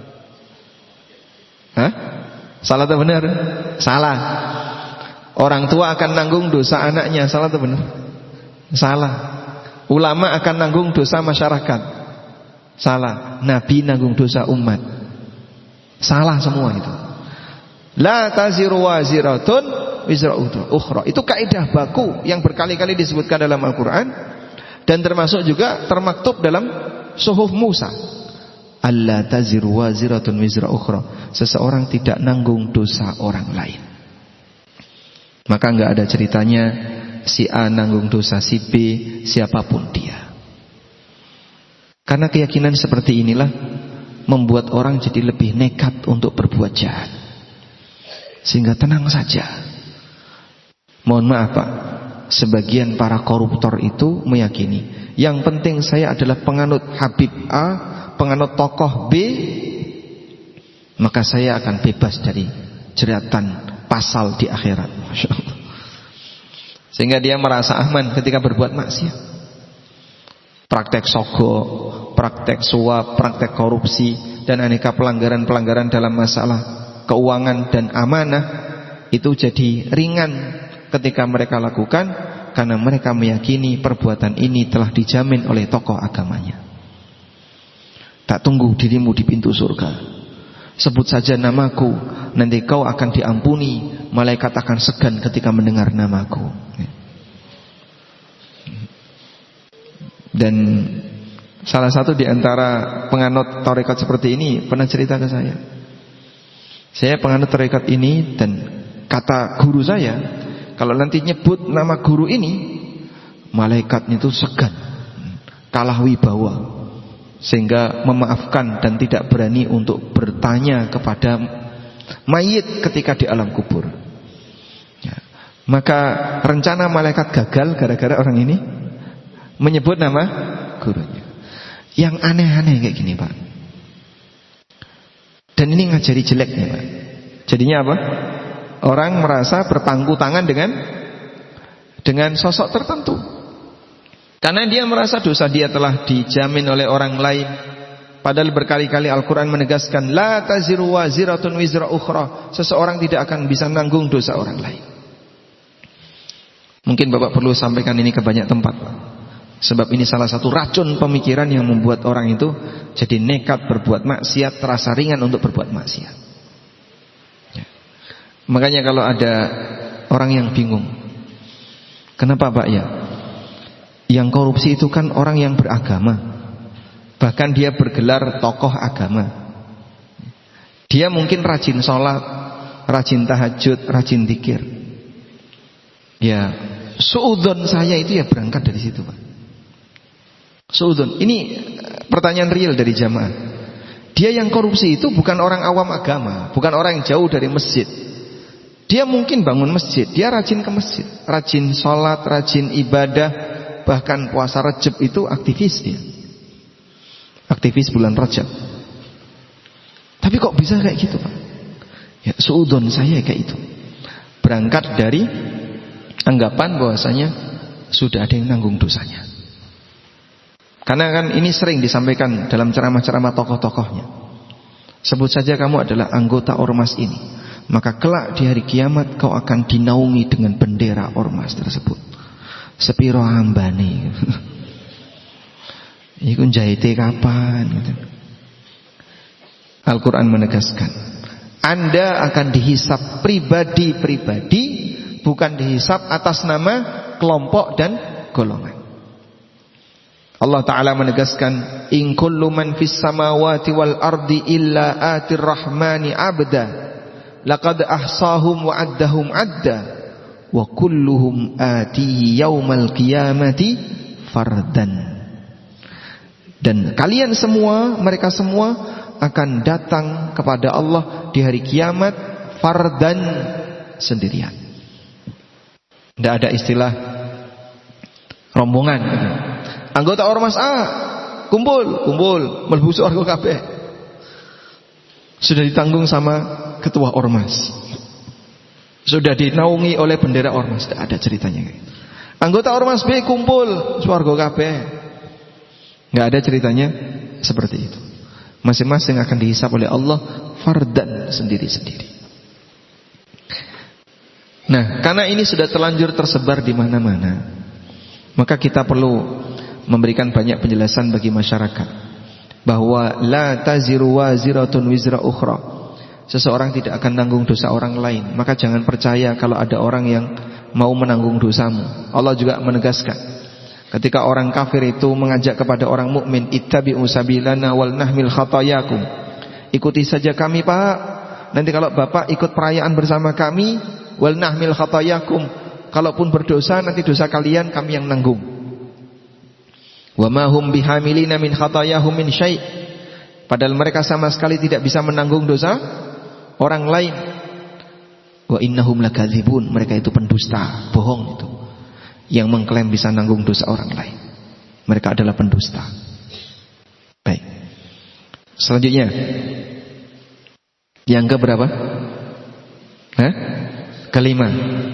Hah? Salah atau benar? Salah. Orang tua akan nanggung dosa anaknya, salah atau benar? Salah. Ulama akan nanggung dosa masyarakat, salah. Nabi nanggung dosa umat, salah semua itu. La taziru waziratun wizra ukhra. Itu kaidah baku yang berkali-kali disebutkan dalam Al-Quran, dan termasuk juga termaktub dalam suhuf Musa. Alla taziru waziratun wizra ukhra. Seseorang tidak nanggung dosa orang lain. Maka enggak ada ceritanya si A nanggung dosa si B, siapapun dia. Karena keyakinan seperti inilah membuat orang jadi lebih nekat untuk berbuat jahat. Sehingga tenang saja. Mohon maaf Pak, sebagian para koruptor itu meyakini yang penting saya adalah penganut Habib A, penganut tokoh B, maka saya akan bebas dari jeratan pasal di akhirat. Masya Allah. Sehingga dia merasa aman ketika berbuat maksiat. Praktek sogok, praktek suap, praktek korupsi, dan aneka pelanggaran-pelanggaran dalam masalah keuangan dan amanah itu jadi ringan ketika mereka lakukan, karena mereka meyakini perbuatan ini telah dijamin oleh tokoh agamanya. Tak tunggu dirimu di pintu surga, sebut saja namaku, nanti kau akan diampuni, malaikat akan segan ketika mendengar namaku. Dan salah satu di antara penganut tarekat seperti ini pernah cerita ke saya. Saya penganut tarekat ini, dan kata guru saya, kalau nanti nyebut nama guru ini, malaikatnya itu segan, kalah wibawa, sehingga memaafkan dan tidak berani untuk bertanya kepada mayit ketika di alam kubur. Ya. Maka rencana malaikat gagal gara-gara orang ini menyebut nama gurunya. Yang aneh-aneh kayak gini Pak. Dan ini ngajari jeleknya Pak. Jadinya apa? Orang merasa berpangku tangan dengan dengan sosok tertentu, karena dia merasa dosa dia telah dijamin oleh orang lain. Padahal berkali-kali Al-Quran menegaskan, La taziru waziratun wizra ukhra. Seseorang tidak akan bisa nanggung dosa orang lain. Mungkin Bapak perlu sampaikan ini ke banyak tempat Pak. Sebab ini salah satu racun pemikiran yang membuat orang itu Jadi nekat berbuat maksiat terasa ringan untuk berbuat maksiat. Ya. Makanya kalau ada orang yang bingung, kenapa Pak ya? Yang korupsi itu kan orang yang beragama, bahkan dia bergelar tokoh agama. Dia mungkin rajin sholat, rajin tahajud, rajin zikir. Ya, suudzon saya itu ya berangkat dari situ Pak. Suudzon. Ini pertanyaan real dari jamaah. Dia yang korupsi itu bukan orang awam agama, bukan orang yang jauh dari masjid. Dia mungkin bangun masjid, dia rajin ke masjid, rajin sholat, rajin ibadah, bahkan puasa Rajab itu aktivis dia. Aktivis bulan Rajab. Tapi kok bisa kayak gitu Pak? Ya, suudzon saya kayak itu. Berangkat dari anggapan bahwasanya sudah ada yang nanggung dosanya. Karena kan ini sering disampaikan dalam ceramah-ceramah tokoh-tokohnya. Sebut saja kamu adalah anggota ormas ini, maka kelak di hari kiamat kau akan dinaungi dengan bendera ormas tersebut. Sepiro ambane. Iku jahite kapan gitu. Al-Quran menegaskan, Anda akan dihisap pribadi-pribadi, bukan dihisap atas nama kelompok dan golongan. Allah Ta'ala menegaskan, in kullu man fis samawati wal ardi illa atir rahmani abda laqad ahsahum wa addahum adda wa kulluhum atihi yaumal qiyamati fardan. Dan kalian semua, mereka semua akan datang kepada Allah di hari kiamat fardan, sendirian. Tidak ada istilah rombongan. Anggota ormas A kumpul, kumpul mlebu swarga kabeh. Sudah ditanggung sama ketua ormas, sudah dinaungi oleh bendera ormas. Tidak ada ceritanya. Anggota ormas B kumpul swarga kabeh. Tidak ada ceritanya seperti itu. Masing-masing akan dihisap oleh Allah fardan, sendiri-sendiri. Nah, karena ini sudah terlanjur tersebar di mana-mana, maka kita perlu memberikan banyak penjelasan bagi masyarakat bahwa la taziru waziratun wizra ukhra. Seseorang tidak akan nanggung dosa orang lain. Maka jangan percaya kalau ada orang yang mau menanggung dosamu. Allah juga menegaskan, ketika orang kafir itu mengajak kepada orang mukmin, ittabi'u sabilana wal nahmil khatayakum. Ikuti saja kami Pak. Nanti kalau Bapak ikut perayaan bersama kami, wal nahmil khatayakum. Kalaupun berdosa, nanti dosa kalian kami yang nanggung. Wa ma hum bihamilina min khatayahum min syai'. Padahal mereka sama sekali tidak bisa menanggung dosa orang lain. Wa innahum lakadzibun. Mereka itu pendusta, bohong itu, yang mengklaim bisa nanggung dosa orang lain. Mereka adalah pendusta. Baik. Selanjutnya, yang ke berapa? Hah? Kelima.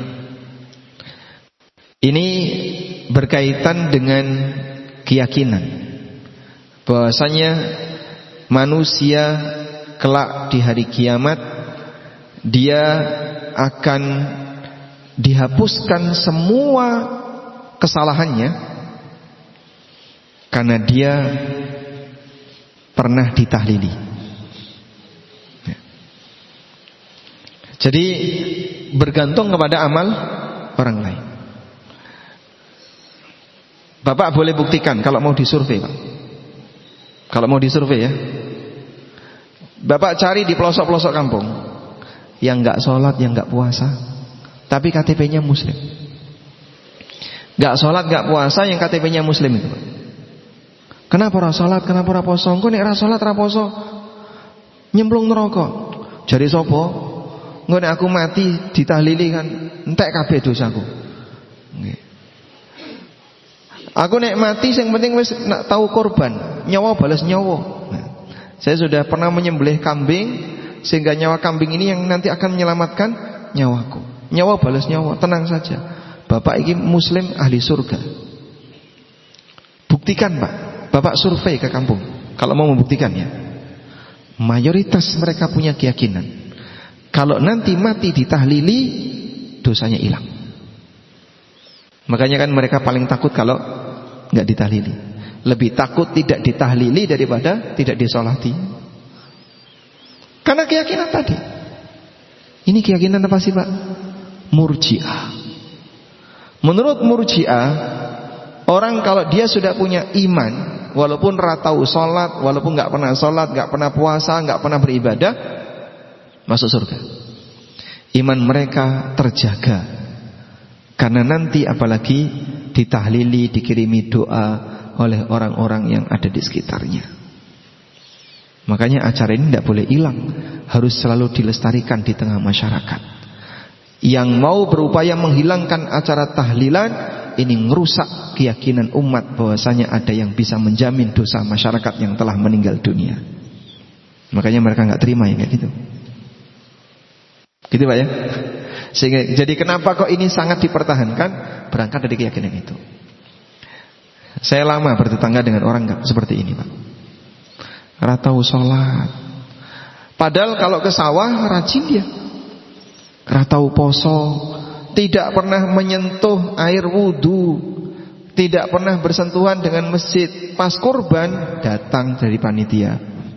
Ini berkaitan dengan keyakinan bahwasanya manusia kelak di hari kiamat dia akan dihapuskan semua kesalahannya karena dia pernah ditahlili. Jadi bergantung kepada amal orang lain. Bapak boleh buktikan kalau mau disurvei, Pak. Kalau mau disurvei ya, Bapak cari di pelosok-pelosok kampung yang enggak sholat, yang enggak puasa, tapi K T P-nya muslim. Enggak sholat, enggak puasa, yang K T P-nya muslim itu, Pak. Kenapa ora sholat, kenapa ora poso? Engko nek ora sholat ora poso nyemplung neraka. Jare sapa? Engko nek aku mati ditahlili kan entek kabeh dosaku. Nggih. Aku nek mati yang penting wis nak tahu korban, nyawa balas nyawa. Nah, saya sudah pernah menyembelih kambing sehingga nyawa kambing ini yang nanti akan menyelamatkan nyawaku. Nyawa balas nyawa, tenang saja. Bapak ini muslim ahli surga. Buktikan, Pak. Bapak survei ke kampung kalau mau membuktikannya. Mayoritas mereka punya keyakinan kalau nanti mati ditahlili dosanya hilang. Makanya kan mereka paling takut kalau nggak ditahlili. Lebih takut tidak ditahlili daripada tidak disolati. Karena keyakinan tadi. Ini keyakinan apa sih Pak? Murji'ah. Menurut Murji'ah, orang kalau dia sudah punya iman, walaupun ratau sholat, walaupun gak pernah sholat, gak pernah puasa, gak pernah beribadah, masuk surga. Iman mereka terjaga. Karena nanti apalagi ditahlili, dikirimi doa oleh orang-orang yang ada di sekitarnya. Makanya acara ini tidak boleh hilang, harus selalu dilestarikan di tengah masyarakat. Yang mau berupaya menghilangkan acara tahlilan, ini merusak keyakinan umat bahwasanya ada yang bisa menjamin dosa masyarakat yang telah meninggal dunia. Makanya mereka nggak terima ya kayak gitu. Gitu Pak ya. Sehingga jadi kenapa kok ini sangat dipertahankan? Berangkat dari keyakinan itu. Saya lama bertetangga dengan orang seperti ini Pak. Ratau sholat. Padahal kalau ke sawah rajin dia. Ratau poso. Tidak pernah menyentuh air wudhu, tidak pernah bersentuhan dengan masjid. Pas kurban datang dari panitia.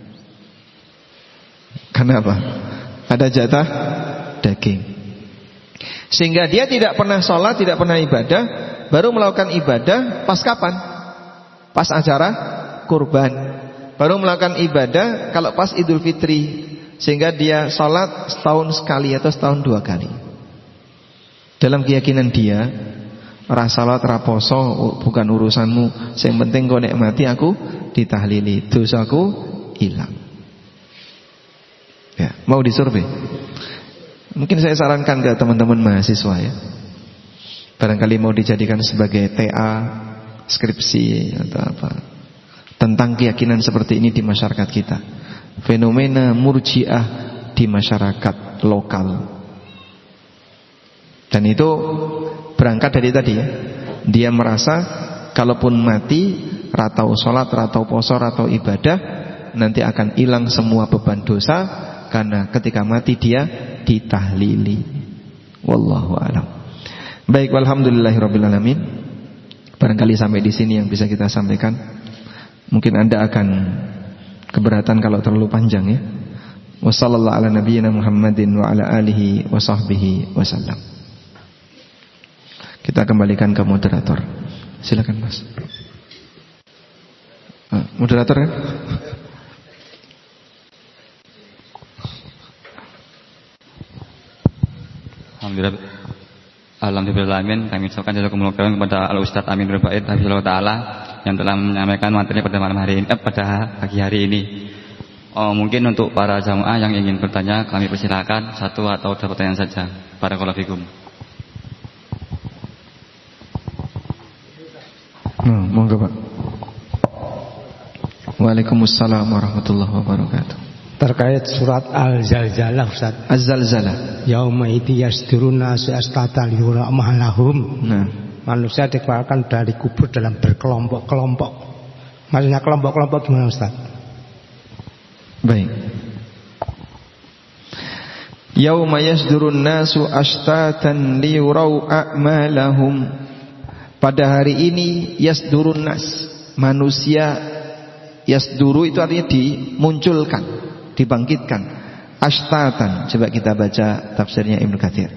Kenapa? Ada jatah daging. Sehingga dia tidak pernah sholat, tidak pernah ibadah. Baru melakukan ibadah pas kapan? Pas acara kurban. Baru melakukan ibadah kalau pas Idul Fitri. Sehingga dia sholat setahun sekali atau setahun dua kali. Dalam keyakinan dia, rasa salat raposo bukan urusanmu, yang penting kau nikmati aku ditahlili, dosaku hilang. Ya, mau disurvei? Mungkin saya sarankan ke teman-teman mahasiswa ya. Barangkali mau dijadikan sebagai T A, skripsi atau apa, tentang keyakinan seperti ini di masyarakat kita. Fenomena murji'ah di masyarakat lokal. Dan itu berangkat dari tadi ya. Dia merasa kalaupun mati, ratau sholat, ratau poso, ratau ibadah, nanti akan hilang semua beban dosa, karena ketika mati dia ditahlili. Wallahu a'lam. Baik, walhamdulillahirabbil alamin. Barangkali sampai di sini yang bisa kita sampaikan. Mungkin Anda akan keberatan kalau terlalu panjang ya. Wassallallahu ala nabiyyina Muhammadin wa ala alihi wa sahbihi wasallam. Kita kembalikan ke moderator. Silakan Mas. Ah, moderator kan? Alhamdulillah. Alhamdulillahirrahmanirrahim. Kami ucapkan jazakumullah khairan kepada Al Ustaz Amin Rubait hafizahullah taala yang telah menyampaikan materi pada malam hari ini, eh, pada pagi hari ini. Oh, mungkin untuk para jamaah yang ingin bertanya, kami persilakan satu atau dua pertanyaan saja. Barakallahu fikum. Nah, monggo Pak. Waalaikumsalam warahmatullahi wabarakatuh. Terkait surat Al-Zalzalah Ustaz. Az-Zalzalah. Yauma idzi yasduruna as'atal yura mahalahum. Nah, manusia dikeluarkan dari kubur dalam berkelompok-kelompok. Maksudnya kelompok-kelompok gimana Ustaz? Baik. Yauma yasdurun nasu ashtatan liyurau a'malahum. Pada hari ini yasdurun nas, manusia yasduru itu artinya dimunculkan, dibangkitkan. Ashtatan, coba kita baca tafsirnya Ibnu Katsir.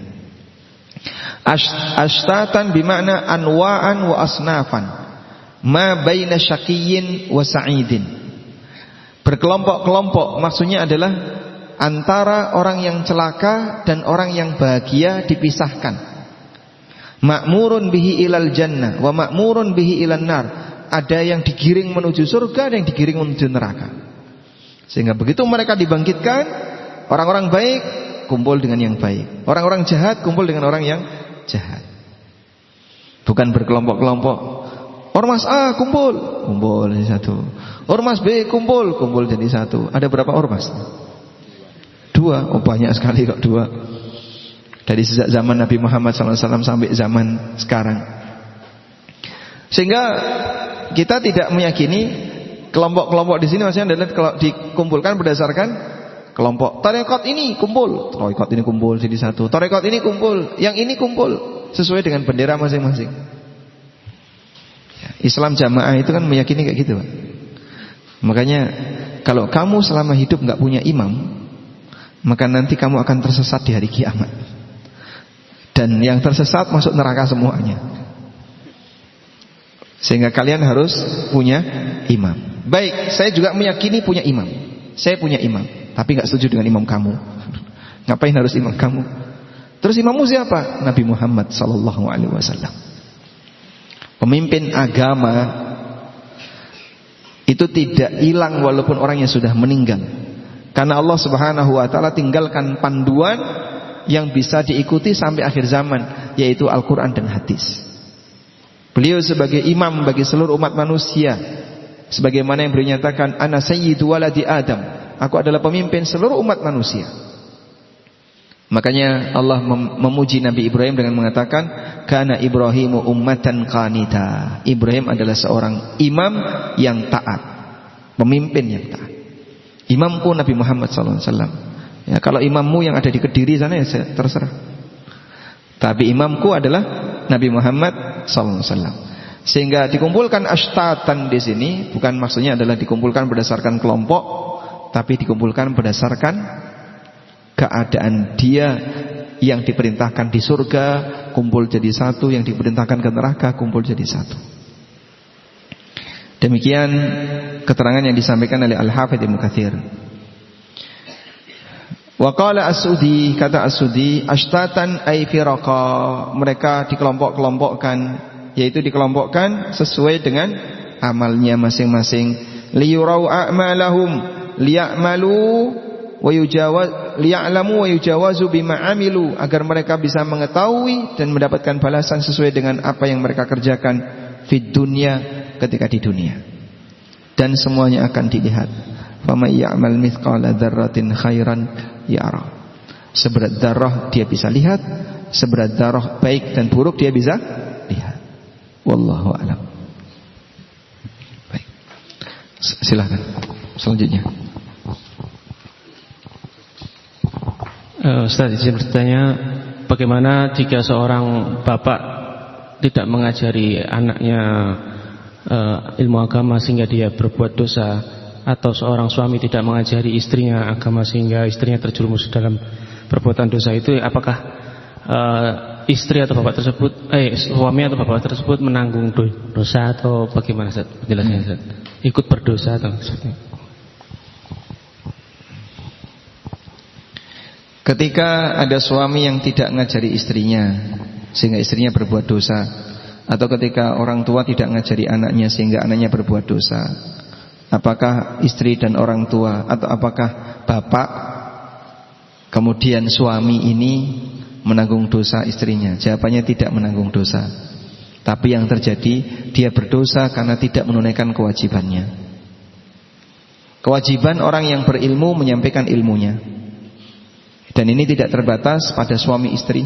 Ashtatan bermakna anwa'an wa asnafan, ma baina syaqiyyin wa sa'idin. Berkelompok-kelompok maksudnya adalah antara orang yang celaka dan orang yang bahagia dipisahkan. Ma'murun bihi ilal jannah wa ma'murun bihi ilan nar. Ada yang digiring menuju surga, ada yang digiring menuju neraka. Sehingga begitu mereka dibangkitkan, orang-orang baik kumpul dengan yang baik, orang-orang jahat kumpul dengan orang yang jahat. Bukan berkelompok-kelompok. Ormas A kumpul, kumpul jadi satu. Ormas B kumpul, kumpul jadi satu. Ada berapa ormas? Dua. Oh banyak sekali kok dua. Dari sejak zaman Nabi Muhammad shallallahu alaihi wasallam sampai zaman sekarang. Sehingga kita tidak meyakini kelompok-kelompok di sini maksudnya adalah kalau dikumpulkan berdasarkan kelompok. Tarekat ini kumpul, tarekat ini kumpul jadi satu. Tarekat ini kumpul, yang ini kumpul sesuai dengan bendera masing-masing. Islam jamaah itu kan meyakini kayak gitu, Pak. Makanya kalau kamu selama hidup nggak punya imam, maka nanti kamu akan tersesat di hari kiamat. Dan yang tersesat masuk neraka semuanya. Sehingga kalian harus punya imam. Baik, saya juga meyakini punya imam. Saya punya imam, tapi nggak setuju dengan imam kamu. Ngapain harus imam kamu? Terus imammu siapa? Nabi Muhammad sallallahu alaihi wasallam. Pemimpin agama itu tidak hilang walaupun orangnya sudah meninggal. Karena Allah Subhanahu wa taala tinggalkan panduan yang bisa diikuti sampai akhir zaman, yaitu Al-Qur'an dan hadis. Beliau sebagai imam bagi seluruh umat manusia, sebagaimana yang beliau nyatakan, ana sayyidu waladi Adam, aku adalah pemimpin seluruh umat manusia. Makanya Allah mem memuji Nabi Ibrahim dengan mengatakan, kana Ibrahimu ummatan qanita. Ibrahim adalah seorang imam yang taat, pemimpin yang taat. Imamku Nabi Muhammad sallallahu alaihi wasallam. Ya, kalau imammu yang ada di Kediri sana ya terserah. Tapi imamku adalah Nabi Muhammad sallallahu alaihi wasallam. Sehingga dikumpulkan ashtatan di sini bukan maksudnya adalah dikumpulkan berdasarkan kelompok, tapi dikumpulkan berdasarkan keadaan dia yang diperintahkan di surga kumpul jadi satu, yang diperintahkan ke neraka kumpul jadi satu. Demikian keterangan yang disampaikan oleh Al-Hafidz Ibnu Katsir. Wa qala As-Sudi, kata As-Sudi, ashtatan ay firaqa, mereka dikelompok-kelompokkan, yaitu dikelompokkan sesuai dengan amalnya masing-masing. Liyurau a'malahum liya'malu wa yujawaz liya'lamu wa yujawazu bima amilu, agar mereka bisa mengetahui dan mendapatkan balasan sesuai dengan apa yang mereka kerjakan fid dunya, ketika di dunia. Dan semuanya akan dilihat. Faman ya'mal mithqala dzarratin khairan yara. Seberat darah dia bisa lihat, seberat darah baik dan buruk dia bisa lihat. Wallahu a'lam. Baik. Silakan. Selanjutnya. Uh, Ustaz, izin bertanya, bagaimana jika seorang bapak tidak mengajari anaknya Uh, ilmu agama sehingga dia berbuat dosa, atau seorang suami tidak mengajari istrinya agama sehingga istrinya terjerumus dalam perbuatan dosa, itu apakah uh, istri atau bapak tersebut eh suami atau bapak tersebut menanggung dosa atau bagaimana Ustaz? Penjelasannya Ustaz. Ikut berdosa atau maksudnya? Ketika ada suami yang tidak ngajari istrinya sehingga istrinya berbuat dosa, atau ketika orang tua tidak ngajari anaknya sehingga anaknya berbuat dosa, apakah istri dan orang tua atau apakah bapak kemudian suami ini menanggung dosa istrinya? Jawabannya tidak menanggung dosa. Tapi yang terjadi, dia berdosa karena tidak menunaikan kewajibannya. Kewajiban orang yang berilmu menyampaikan ilmunya. Dan ini tidak terbatas pada suami istri.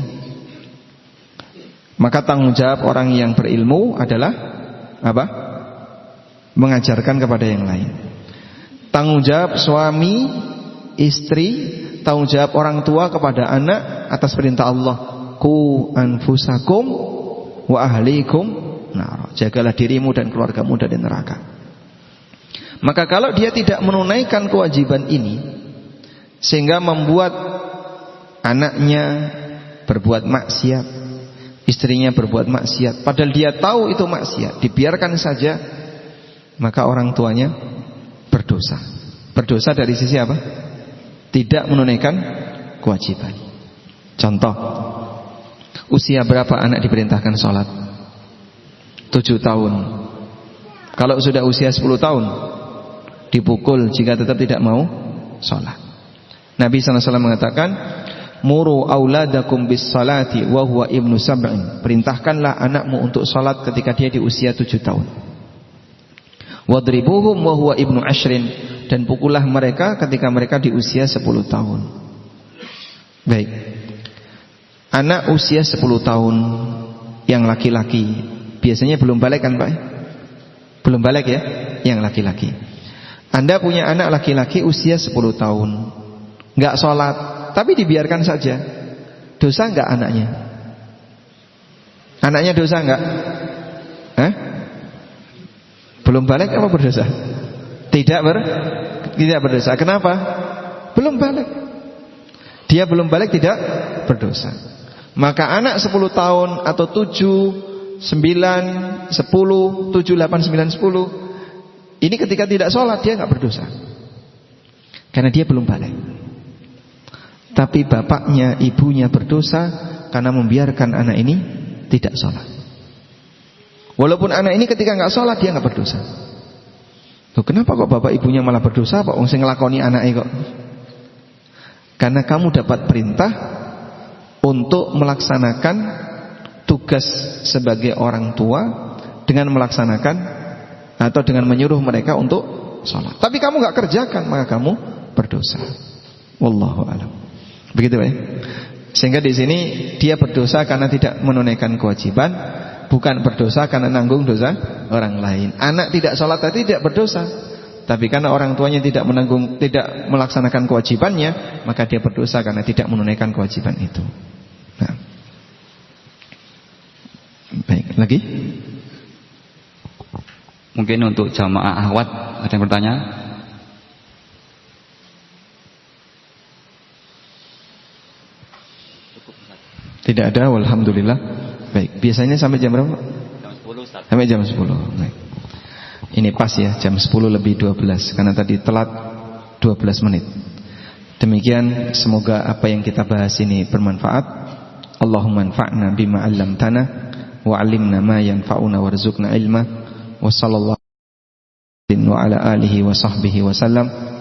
Maka tanggung jawab orang yang berilmu adalah apa? Mengajarkan kepada yang lain. Tanggung jawab suami, istri, tanggung jawab orang tua kepada anak atas perintah Allah. Qu anfusakum wa ahlikum nar. Jagalah dirimu dan keluargamu dari neraka. Maka kalau dia tidak menunaikan kewajiban ini, sehingga membuat anaknya berbuat maksiat, istrinya berbuat maksiat, padahal dia tahu itu maksiat, dibiarkan saja, maka orang tuanya berdosa. Berdosa dari sisi apa? Tidak menunaikan kewajiban. Contoh, usia berapa anak diperintahkan sholat? Tujuh tahun. Kalau sudah usia sepuluh tahun, dipukul jika tetap tidak mau sholat. Nabi sallallahu alaihi wasallam mengatakan, muru auladakum bis salati wa huwa ibnu sab'in. Perintahkanlah anakmu untuk salat ketika dia di usia tujuh tahun. Wadribuhum wa huwa ibnu ashrin. Dan pukullah mereka ketika mereka di usia sepuluh tahun. Baik. Anak usia sepuluh tahun yang laki-laki, biasanya belum balik kan Pak? Belum balik ya, yang laki-laki. Anda punya anak laki-laki usia sepuluh tahun, enggak salat, tapi dibiarkan saja, dosa enggak anaknya? Anaknya dosa enggak? Hah? Belum balik apa berdosa? Tidak ber, tidak berdosa. Kenapa? Belum balik. Dia belum balik tidak berdosa. Maka anak sepuluh tahun atau tujuh, sembilan, sepuluh, tujuh, delapan, sembilan, sepuluh, ini ketika tidak sholat dia nggak berdosa, karena dia belum balik. Tapi bapaknya, ibunya berdosa karena membiarkan anak ini tidak sholat. Walaupun anak ini ketika nggak sholat dia nggak berdosa. Loh, kenapa kok bapak ibunya malah berdosa? Pak, wong sing nglakoni anake kok? Karena kamu dapat perintah untuk melaksanakan tugas sebagai orang tua dengan melaksanakan atau dengan menyuruh mereka untuk sholat. Tapi kamu gak kerjakan, maka kamu berdosa. Wallahu a'lam. Begitu ya. Sehingga di sini dia berdosa karena tidak menunaikan kewajiban, bukan berdosa karena nanggung dosa orang lain. Anak tidak sholat tadi tidak berdosa, tapi karena orang tuanya tidak menanggung, tidak melaksanakan kewajibannya, maka dia berdosa karena tidak menunaikan kewajiban itu. Nah. Baik, lagi? Mungkin untuk jamaah akhwat ada yang bertanya? Tidak ada, alhamdulillah. Baik, biasanya sampai jam berapa? Jam sepuluh, Ustaz. Sampai jam sepuluh. Baik. Ini pas ya, jam sepuluh lebih dua belas, karena tadi telat dua belas menit. Demikian, semoga apa yang kita bahas ini bermanfaat. Allahumma anfa'na bima 'allamtana wa 'allimna ma yanfa'una warzuqna ilma. Wa sallallahu wa ala alihi wa sahbihi wa sallam.